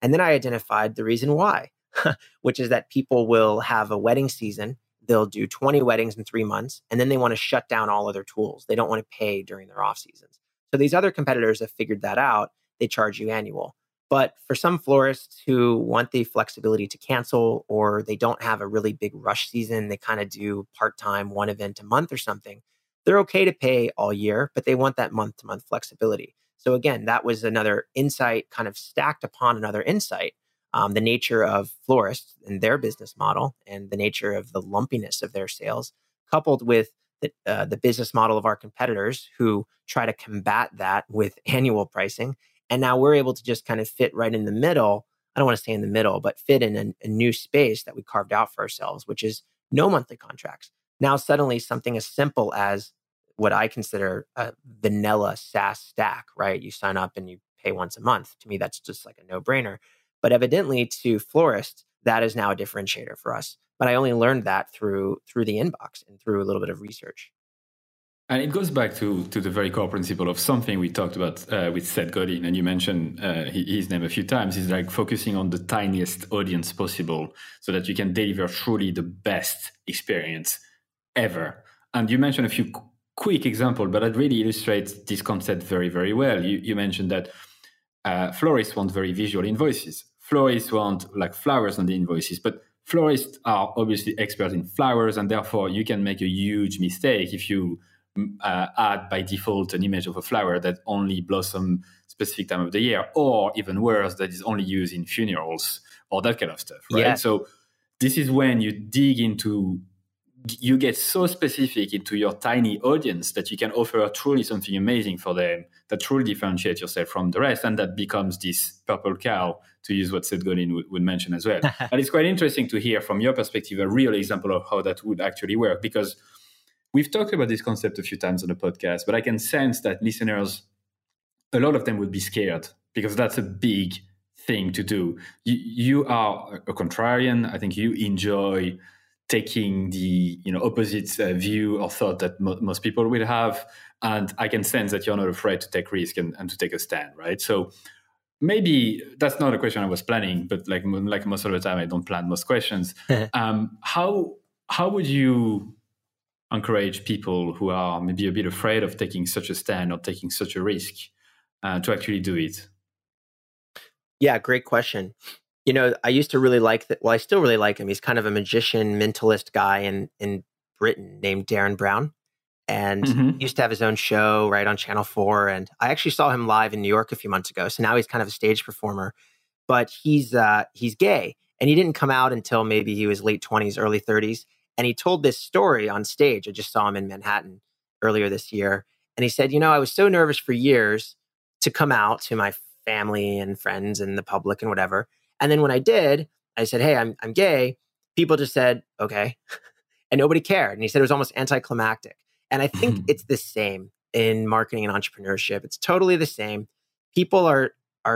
S2: And then I identified the reason why, which is that people will have a wedding season. They'll do 20 weddings in 3 months, and then they want to shut down all of their tools. They don't want to pay during their off seasons. So these other competitors have figured that out. They charge you annual. But for some florists who want the flexibility to cancel, or they don't have a really big rush season, they kind of do part-time, one event a month or something, they're okay to pay all year, but they want that month-to-month flexibility. So again, that was another insight kind of stacked upon another insight. The nature of florists and their business model and the nature of the lumpiness of their sales, coupled with the business model of our competitors who try to combat that with annual pricing. And now we're able to just kind of fit right in the middle. I don't want to say in the middle, but fit in a new space that we carved out for ourselves, which is no monthly contracts. Now, suddenly something as simple as what I consider a vanilla SaaS stack, right? You sign up and you pay once a month. To me, that's just like a no-brainer. But evidently to florists, that is now a differentiator for us. But I only learned that through the inbox and through a little bit of research.
S1: And it goes back to the very core principle of something we talked about with Seth Godin, and you mentioned his name a few times. Is like focusing on the tiniest audience possible so that you can deliver truly the best experience ever. And you mentioned a few quick examples, but that really illustrates this concept very, very well. You mentioned that florists want very visual invoices. Florists want like flowers on the invoices, but florists are obviously experts in flowers, and therefore you can make a huge mistake if you add by default an image of a flower that only blossom specific time of the year, or even worse, that is only used in funerals or that kind of stuff, right?
S2: Yeah.
S1: So this is when you dig into, you get so specific into your tiny audience that you can offer truly something amazing for them that truly differentiates yourself from the rest. And that becomes this purple cow, to use what Seth Godin would mention as well. And it's quite interesting to hear from your perspective a real example of how that would actually work, because we've talked about this concept a few times on the podcast, but I can sense that listeners, a lot of them would be scared because that's a big thing to do. You are a contrarian. I think you enjoy taking the opposite view or thought that most people will have. And I can sense that you're not afraid to take risk and to take a stand, right? So maybe that's not a question I was planning, but like most of the time, I don't plan most questions. How would you encourage people who are maybe a bit afraid of taking such a stand or taking such a risk to actually do it?
S2: Yeah, great question. I used to really like that. Well, I still really like him. He's kind of a magician, mentalist guy in Britain named Darren Brown. And he used to have his own show right on Channel 4. And I actually saw him live in New York a few months ago. So now he's kind of a stage performer, but he's gay. And he didn't come out until maybe he was late 20s, early 30s. And he told this story on stage. I just saw him in Manhattan earlier this year. And he said, I was so nervous for years to come out to my family and friends and the public and whatever. And then when I did, I said, hey, I'm gay. People just said, okay. And nobody cared. And he said it was almost anticlimactic. And I think it's the same in marketing and entrepreneurship. It's totally the same. People are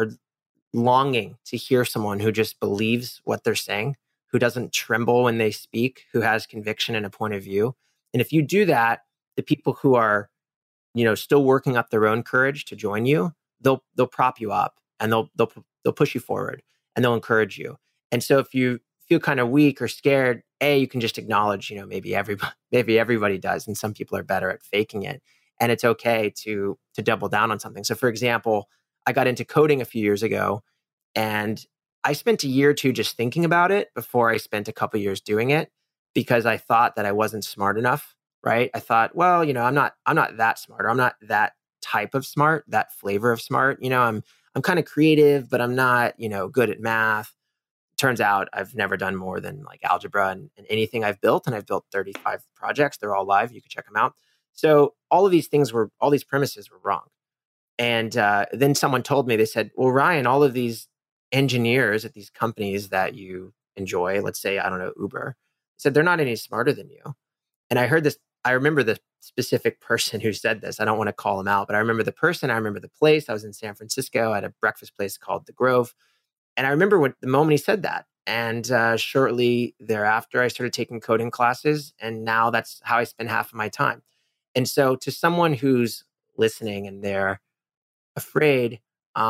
S2: longing to hear someone who just believes what they're saying, who doesn't tremble when they speak, who has conviction and a point of view. And if you do that, the people who are, still working up their own courage to join you, they'll prop you up and they'll push you forward and they'll encourage you. And so if you feel kind of weak or scared, you can just acknowledge, maybe everybody does, and some people are better at faking it. And it's okay to double down on something. So for example, I got into coding a few years ago, and I spent a year or two just thinking about it before I spent a couple years doing it, because I thought that I wasn't smart enough, right? I thought, well, I'm not that smart, or I'm not that type of smart, that flavor of smart. I'm kind of creative, but I'm not, good at math. Turns out I've never done more than like algebra and anything I've built. And I've built 35 projects. They're all live. You can check them out. So all these premises were wrong. And then someone told me, they said, well, Ryan, all of these engineers at these companies that you enjoy, let's say, I don't know, Uber, said they're not any smarter than you. And I heard this, I remember the specific person who said this. I don't want to call him out, but I remember the person, I remember the place. I was in San Francisco at a breakfast place called The Grove. And I remember the moment he said that. And shortly thereafter, I started taking coding classes. And now that's how I spend half of my time. And so to someone who's listening and they're afraid,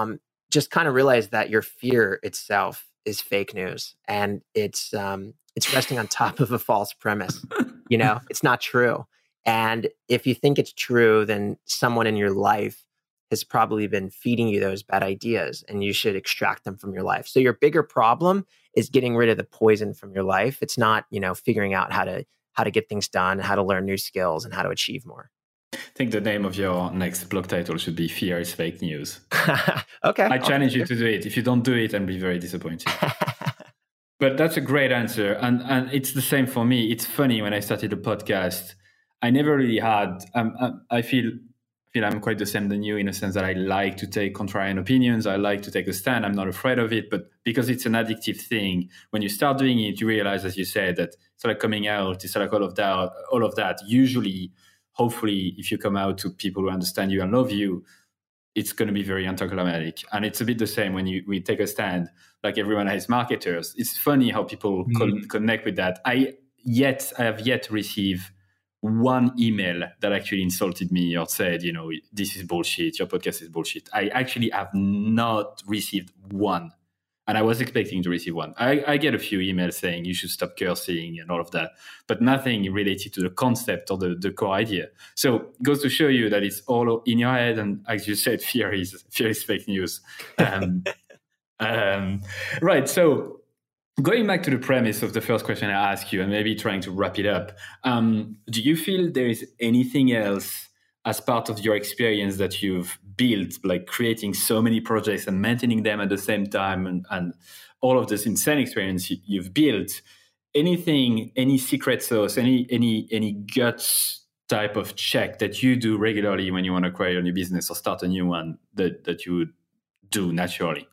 S2: just kind of realize that your fear itself is fake news, and it's resting on top of a false premise. It's not true. And if you think it's true, then someone in your life has probably been feeding you those bad ideas, and you should extract them from your life. So your bigger problem is getting rid of the poison from your life. It's not, figuring out how to get things done, how to learn new skills, and how to achieve more.
S1: I think the name of your next blog title should be "Fear is Fake News."
S2: Okay.
S1: I challenge you to do it. If you don't do it, I'll be very disappointed. But that's a great answer. And it's the same for me. It's funny, when I started the podcast, I never really had, I feel I'm quite the same than you, in a sense that I like to take contrarian opinions. I like to take a stand. I'm not afraid of it, but because it's an addictive thing, when you start doing it, you realize, as you said, that it's like coming out, it's like all of that. Usually, hopefully, if you come out to people who understand you and love you, it's going to be very anticlimactic. And it's a bit the same when we take a stand, like Everyone Hates Marketers. It's funny how people connect with that. I have yet to receive one email that actually insulted me or said, this is bullshit, your podcast is bullshit. I actually have not received one. And I was expecting to receive one. I get a few emails saying you should stop cursing and all of that, but nothing related to the concept or the core idea. So it goes to show you that it's all in your head. And as you said, fear is fake news. Right. So going back to the premise of the first question I asked you, and maybe trying to wrap it up, do you feel there is anything else as part of your experience that you've built, like creating so many projects and maintaining them at the same time, and all of this insane experience you've built? Anything, any secret sauce, any guts type of check that you do regularly when you want to acquire a new business or start a new one that you would do naturally?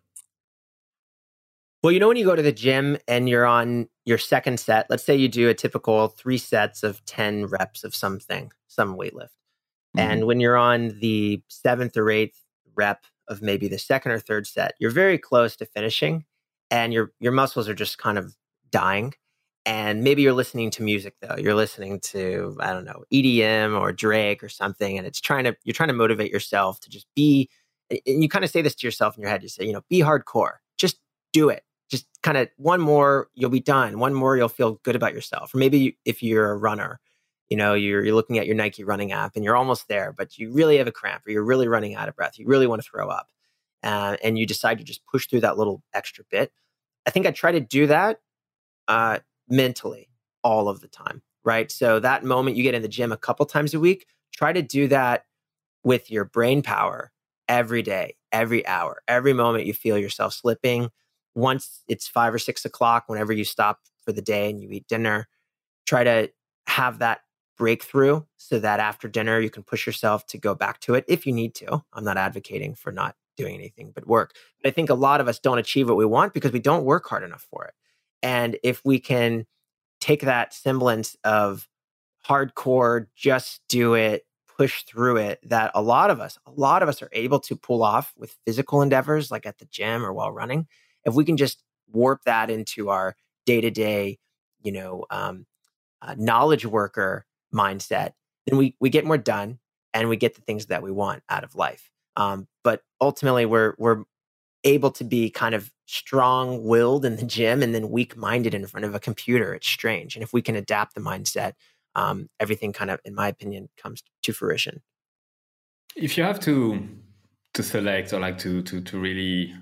S2: Well, when you go to the gym and you're on your second set, let's say you do a typical 3 sets of 10 reps of something, some weightlift. And when you're on the 7th or 8th rep of maybe the second or third set, you're very close to finishing, and your muscles are just kind of dying. And maybe you're listening to music, though. You're listening to, I don't know, EDM or Drake or something, and you're trying to motivate yourself to just be. And you kind of say this to yourself in your head. You say, be hardcore. Just do it. Just kind of one more, you'll be done. One more, you'll feel good about yourself. Or maybe if you're a runner, you're looking at your Nike running app and you're almost there, but you really have a cramp, or you're really running out of breath. You really want to throw up, and you decide to just push through that little extra bit. I think I try to do that mentally all of the time, right? So that moment you get in the gym a couple times a week, try to do that with your brain power every day, every hour, every moment you feel yourself slipping. Once it's 5 or 6 o'clock, whenever you stop for the day and you eat dinner, try to have that breakthrough so that after dinner you can push yourself to go back to it if you need to. I'm not advocating for not doing anything but work. But I think a lot of us don't achieve what we want because we don't work hard enough for it. And if we can take that semblance of hardcore, just do it, push through it, that a lot of us are able to pull off with physical endeavors like at the gym or while running. If we can just warp that into our day-to-day, knowledge worker mindset, then we get more done and we get the things that we want out of life. But ultimately, we're able to be kind of strong-willed in the gym and then weak-minded in front of a computer. It's strange. And if we can adapt the mindset, everything kind of, in my opinion, comes to fruition.
S1: If you have to select, or like to really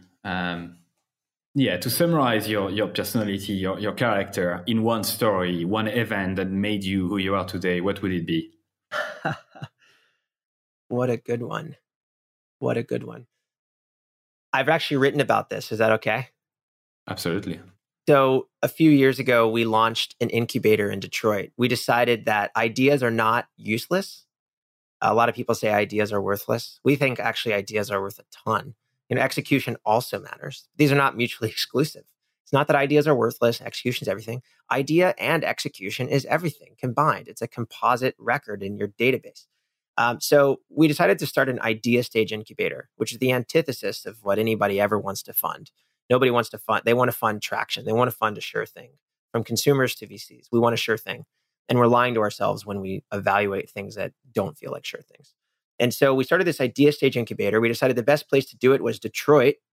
S1: to summarize your personality, your character in one story, one event that made you who you are today, what would it be?
S2: What a good one. I've actually written about this. Is that okay?
S1: Absolutely.
S2: So a few years ago, we launched an incubator in Detroit. We decided that ideas are not useless. A lot of people say ideas are worthless. We think actually ideas are worth a ton. Execution also matters. These are not mutually exclusive. It's not that ideas are worthless. Execution is everything. Idea and execution is everything combined. It's a composite record in your database. So we decided to start an idea stage incubator, which is the antithesis of what anybody ever wants to fund. Nobody wants to fund. They want to fund traction. They want to fund a sure thing. From consumers to VCs, we want a sure thing. And we're lying to ourselves when we evaluate things that don't feel like sure things. And so we started this idea stage incubator. We decided the best place to do it was Detroit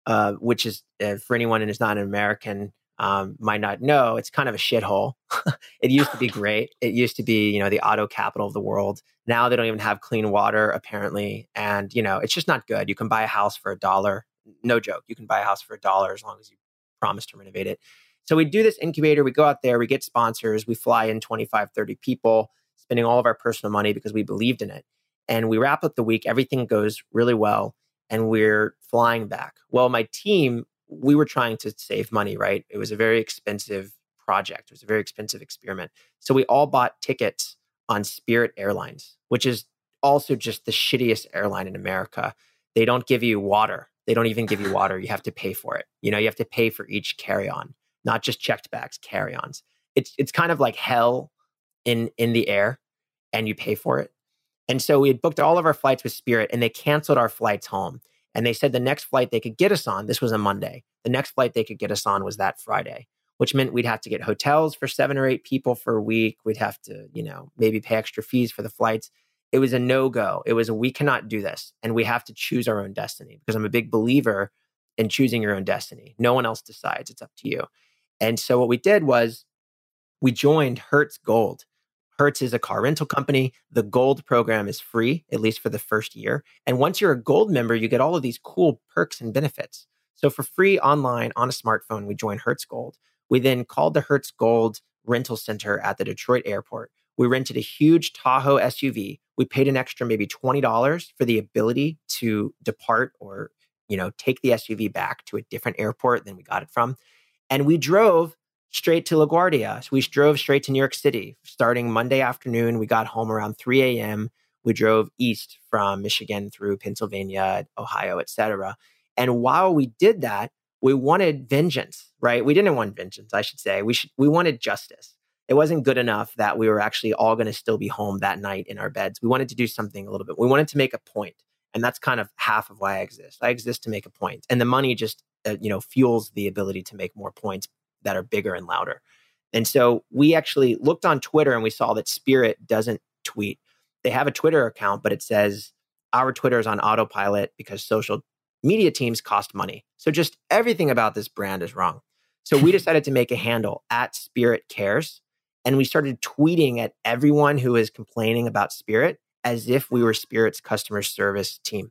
S2: which is for anyone who is not an American might not know, it's kind of a shithole. It used to be great. It used to be, the auto capital of the world. Now they don't even have clean water, apparently. And, it's just not good. You can buy a house for $1. No joke. You can buy a house for $1 as long as you promise to renovate it. So we do this incubator. We go out there. We get sponsors. We fly in 25, 30 people, spending all of our personal money because we believed in it. And we wrap up the week. Everything goes really well. And we're flying back. Well, my team, we were trying to save money, right? It was a very expensive project. It was a very expensive experiment. So we all bought tickets on Spirit Airlines, which is also just the shittiest airline in America. They don't give you water. They don't even give you water. You have to pay for it. You have to pay for each carry-on, not just checked bags, carry-ons. It's kind of like hell in the air, and you pay for it. And so we had booked all of our flights with Spirit, and they canceled our flights home. And they said the next flight they could get us on, this was a Monday, the next flight they could get us on was that Friday, which meant we'd have to get hotels for 7 or 8 people for a week. We'd have to, maybe pay extra fees for the flights. It was a no-go. It was we cannot do this. And we have to choose our own destiny, because I'm a big believer in choosing your own destiny. No one else decides. It's up to you. And so what we did was we joined Hertz Gold. Hertz is a car rental company. The Gold program is free, at least for the first year. And once you're a Gold member, you get all of these cool perks and benefits. So for free online on a smartphone, we joined Hertz Gold. We then called the Hertz Gold rental center at the Detroit airport. We rented a huge Tahoe SUV. We paid an extra maybe $20 for the ability to depart or, take the SUV back to a different airport than we got it from. And we drove straight to LaGuardia. So we drove straight to New York City. Starting Monday afternoon, we got home around 3 a.m. We drove east from Michigan through Pennsylvania, Ohio, etc. And while we did that, we wanted vengeance, right? We didn't want vengeance, I should say. We wanted justice. It wasn't good enough that we were actually all going to still be home that night in our beds. We wanted to do something a little bit. We wanted to make a point. And that's kind of half of why I exist. I exist to make a point. And the money just, fuels the ability to make more points that are bigger and louder. And so we actually looked on Twitter and we saw that Spirit doesn't tweet. They have a Twitter account, but it says our Twitter is on autopilot because social media teams cost money. So just everything about this brand is wrong. So we decided to make a handle at Spirit Cares. And we started tweeting at everyone who is complaining about Spirit as if we were Spirit's customer service team.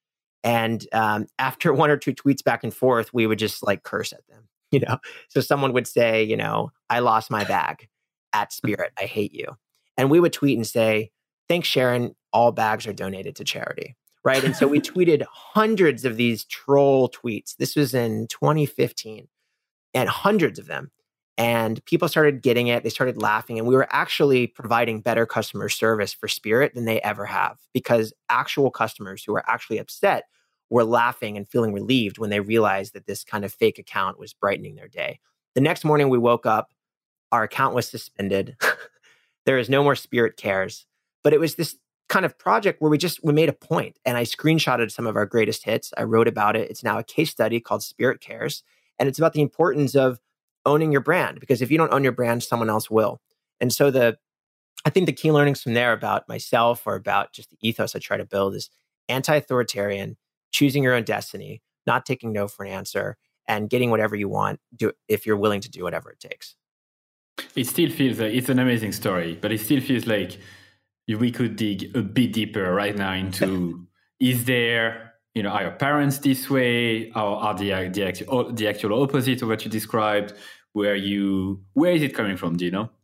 S2: And after 1 or 2 tweets back and forth, we would just curse at them. So someone would say, I lost my bag at Spirit. I hate you. And we would tweet and say, thanks, Sharon. All bags are donated to charity. Right. And so we tweeted hundreds of these troll tweets. This was in 2015 and hundreds of them. And people started getting it. They started laughing. And we were actually providing better customer service for Spirit than they ever have, because actual customers who were actually upset were laughing and feeling relieved when they realized that this kind of fake account was brightening their day. The next morning we woke up, our account was suspended. There is no more Spirit Cares. But it was this kind of project where we made a point, and I screenshotted some of our greatest hits. I wrote about it. It's now a case study called Spirit Cares. And it's about the importance of owning your brand, because if you don't own your brand, someone else will. And so I think the key learnings from there about myself or about just the ethos I try to build is anti-authoritarian, choosing your own destiny, not taking no for an answer, and getting whatever you want, if you're willing to do whatever it takes.
S1: It still feels like it's an amazing story, but it still feels like we could dig a bit deeper right now into, is there, are your parents this way, or are the actual opposite of what you described? Where is it coming from? Do you know?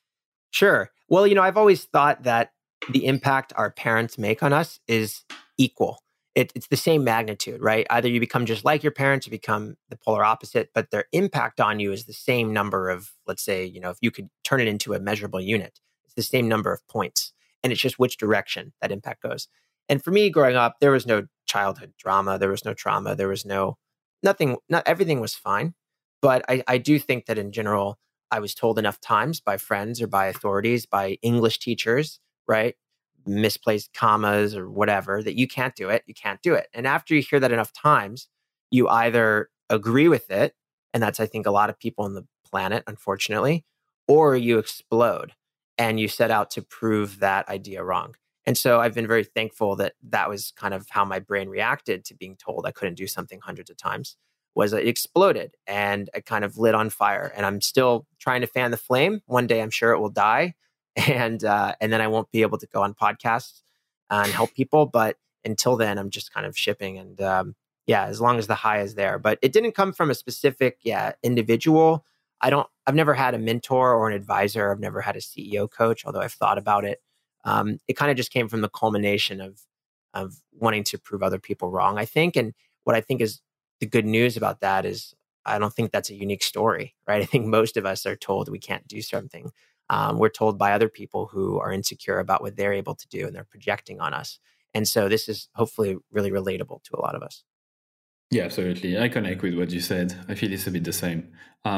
S2: Sure. Well, I've always thought that the impact our parents make on us is equal. It's the same magnitude, right? Either you become just like your parents or become the polar opposite, but their impact on you is the same number of, let's say, if you could turn it into a measurable unit, it's the same number of points. And it's just which direction that impact goes. And for me, growing up, there was no childhood drama. There was no trauma. There was nothing, not everything was fine. But I do think that in general, I was told enough times by friends or by authorities, by English teachers, right? Misplaced commas or whatever, that you can't do it. You can't do it. And after you hear that enough times, you either agree with it, and that's, I think, a lot of people on the planet, unfortunately, or you explode and you set out to prove that idea wrong. And so I've been very thankful that that was kind of how my brain reacted to being told I couldn't do something hundreds of times, was it exploded and it kind of lit on fire. And I'm still trying to fan the flame. One day I'm sure it will die. And then I won't be able to go on podcasts and help people. But until then, I'm just kind of shipping. And as long as the high is there. But it didn't come from a specific individual. I've never had a mentor or an advisor. I've never had a CEO coach, although I've thought about it. It kind of just came from the culmination of wanting to prove other people wrong, I think. And what I think is the good news about that is I don't think that's a unique story, right? I think most of us are told we can't do something. We're told by other people who are insecure about what they're able to do, and they're projecting on us. And so this is hopefully really relatable to a lot of us.
S1: Yeah, absolutely. I connect with what you said. I feel it's a bit the same.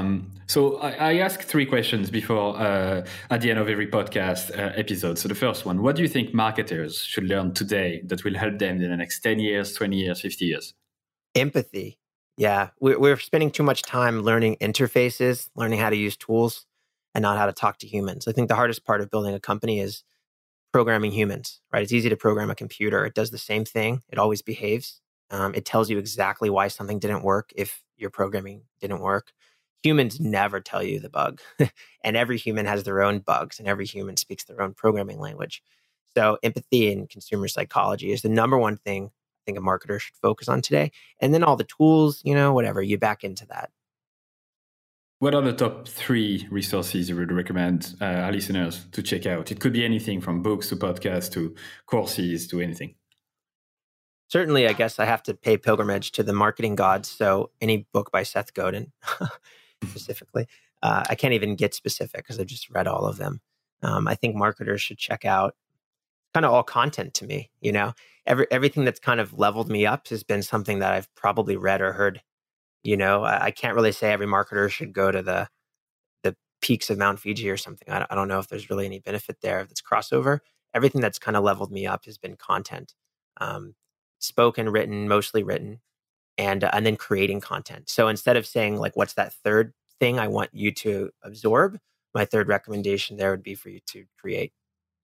S1: So I ask 3 questions before at the end of every podcast episode. So the first one, what do you think marketers should learn today that will help them in the next 10 years, 20 years, 50 years?
S2: Empathy. Yeah, we're spending too much time learning interfaces, learning how to use tools, and not how to talk to humans. I think the hardest part of building a company is programming humans, right? It's easy to program a computer. It does the same thing. It always behaves. It tells you exactly why something didn't work if your programming didn't work. Humans never tell you the bug. And every human has their own bugs, and every human speaks their own programming language. So empathy and consumer psychology is the number one thing I think a marketer should focus on today. And then all the tools, whatever, you back into that.
S1: What are the top 3 resources you would recommend our listeners to check out? It could be anything from books to podcasts to courses to anything.
S2: Certainly, I guess I have to pay pilgrimage to the marketing gods. So any book by Seth Godin specifically, I can't even get specific because I've just read all of them. I think marketers should check out kind of all content to me. Everything that's kind of leveled me up has been something that I've probably read or heard. I can't really say every marketer should go to the peaks of Mount Fiji or something. I don't know if there's really any benefit there if it's crossover. Everything that's kind of leveled me up has been content. Spoken, written, mostly written, and then creating content. So instead of saying like, what's that third thing I want you to absorb, my third recommendation there would be for you to create.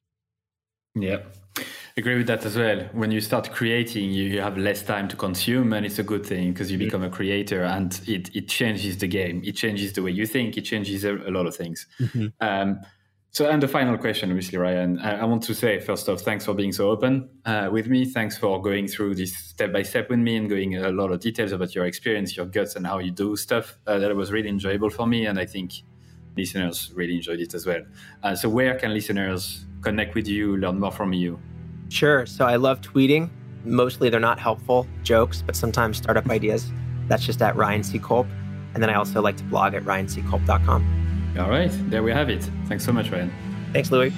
S1: Yeah, agree with that as well. When you start creating, you have less time to consume, and it's a good thing because you become a creator, and it changes the game. It changes the way you think. It changes a lot of things. Mm-hmm. And the final question, obviously, Ryan, I want to say, first off, thanks for being so open with me. Thanks for going through this step by step with me and going a lot of details about your experience, your guts, and how you do stuff. That was really enjoyable for me. And I think listeners really enjoyed it as well. So where can listeners connect with you, learn more from you?
S2: Sure. So I love tweeting. Mostly they're not helpful jokes, but sometimes startup ideas. That's just at Ryan C. Kulp. And then I also like to blog at ryanckulp.com.
S1: All right, there we have it. Thanks so much, Ryan.
S2: Thanks, Louis.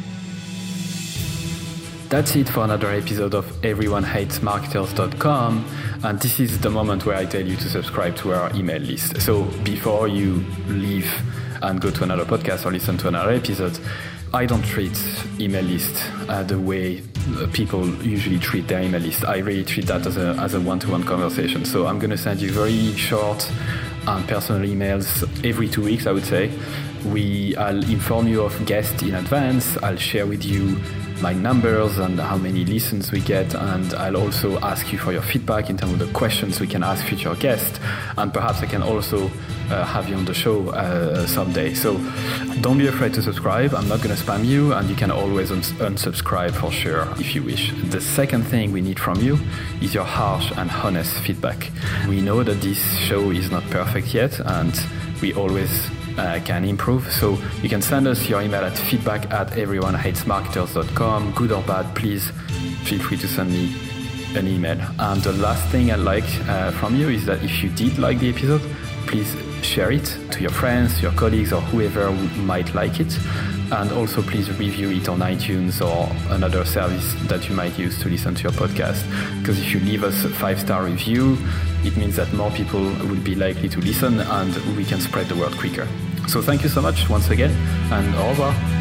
S1: That's it for another episode of EveryoneHatesMarketers.com. And this is the moment where I tell you to subscribe to our email list. So before you leave and go to another podcast or listen to another episode, I don't treat email list the way people usually treat their email list. I really treat that as a one-to-one conversation. So I'm going to send you very short and personal emails every 2 weeks, I would say. I'll inform you of guests in advance. I'll share with you my numbers and how many listens we get, and I'll also ask you for your feedback in terms of the questions we can ask future guests, and perhaps I can also have you on the show someday. So don't be afraid to subscribe. I'm not going to spam you, and you can always unsubscribe for sure if you wish. The second thing we need from you is your harsh and honest feedback. We know that this show is not perfect yet, and we always can improve. So you can send us your email at feedback@everyonehatesmarketers.com. Good or bad, please feel free to send me an email. And the last thing I'd like from you is that if you did like the episode, please share it to your friends, your colleagues, or whoever might like it. And also please review it on iTunes or another service that you might use to listen to your podcast. Because if you leave us a 5-star review, it means that more people will be likely to listen and we can spread the word quicker. So thank you so much once again, and au revoir.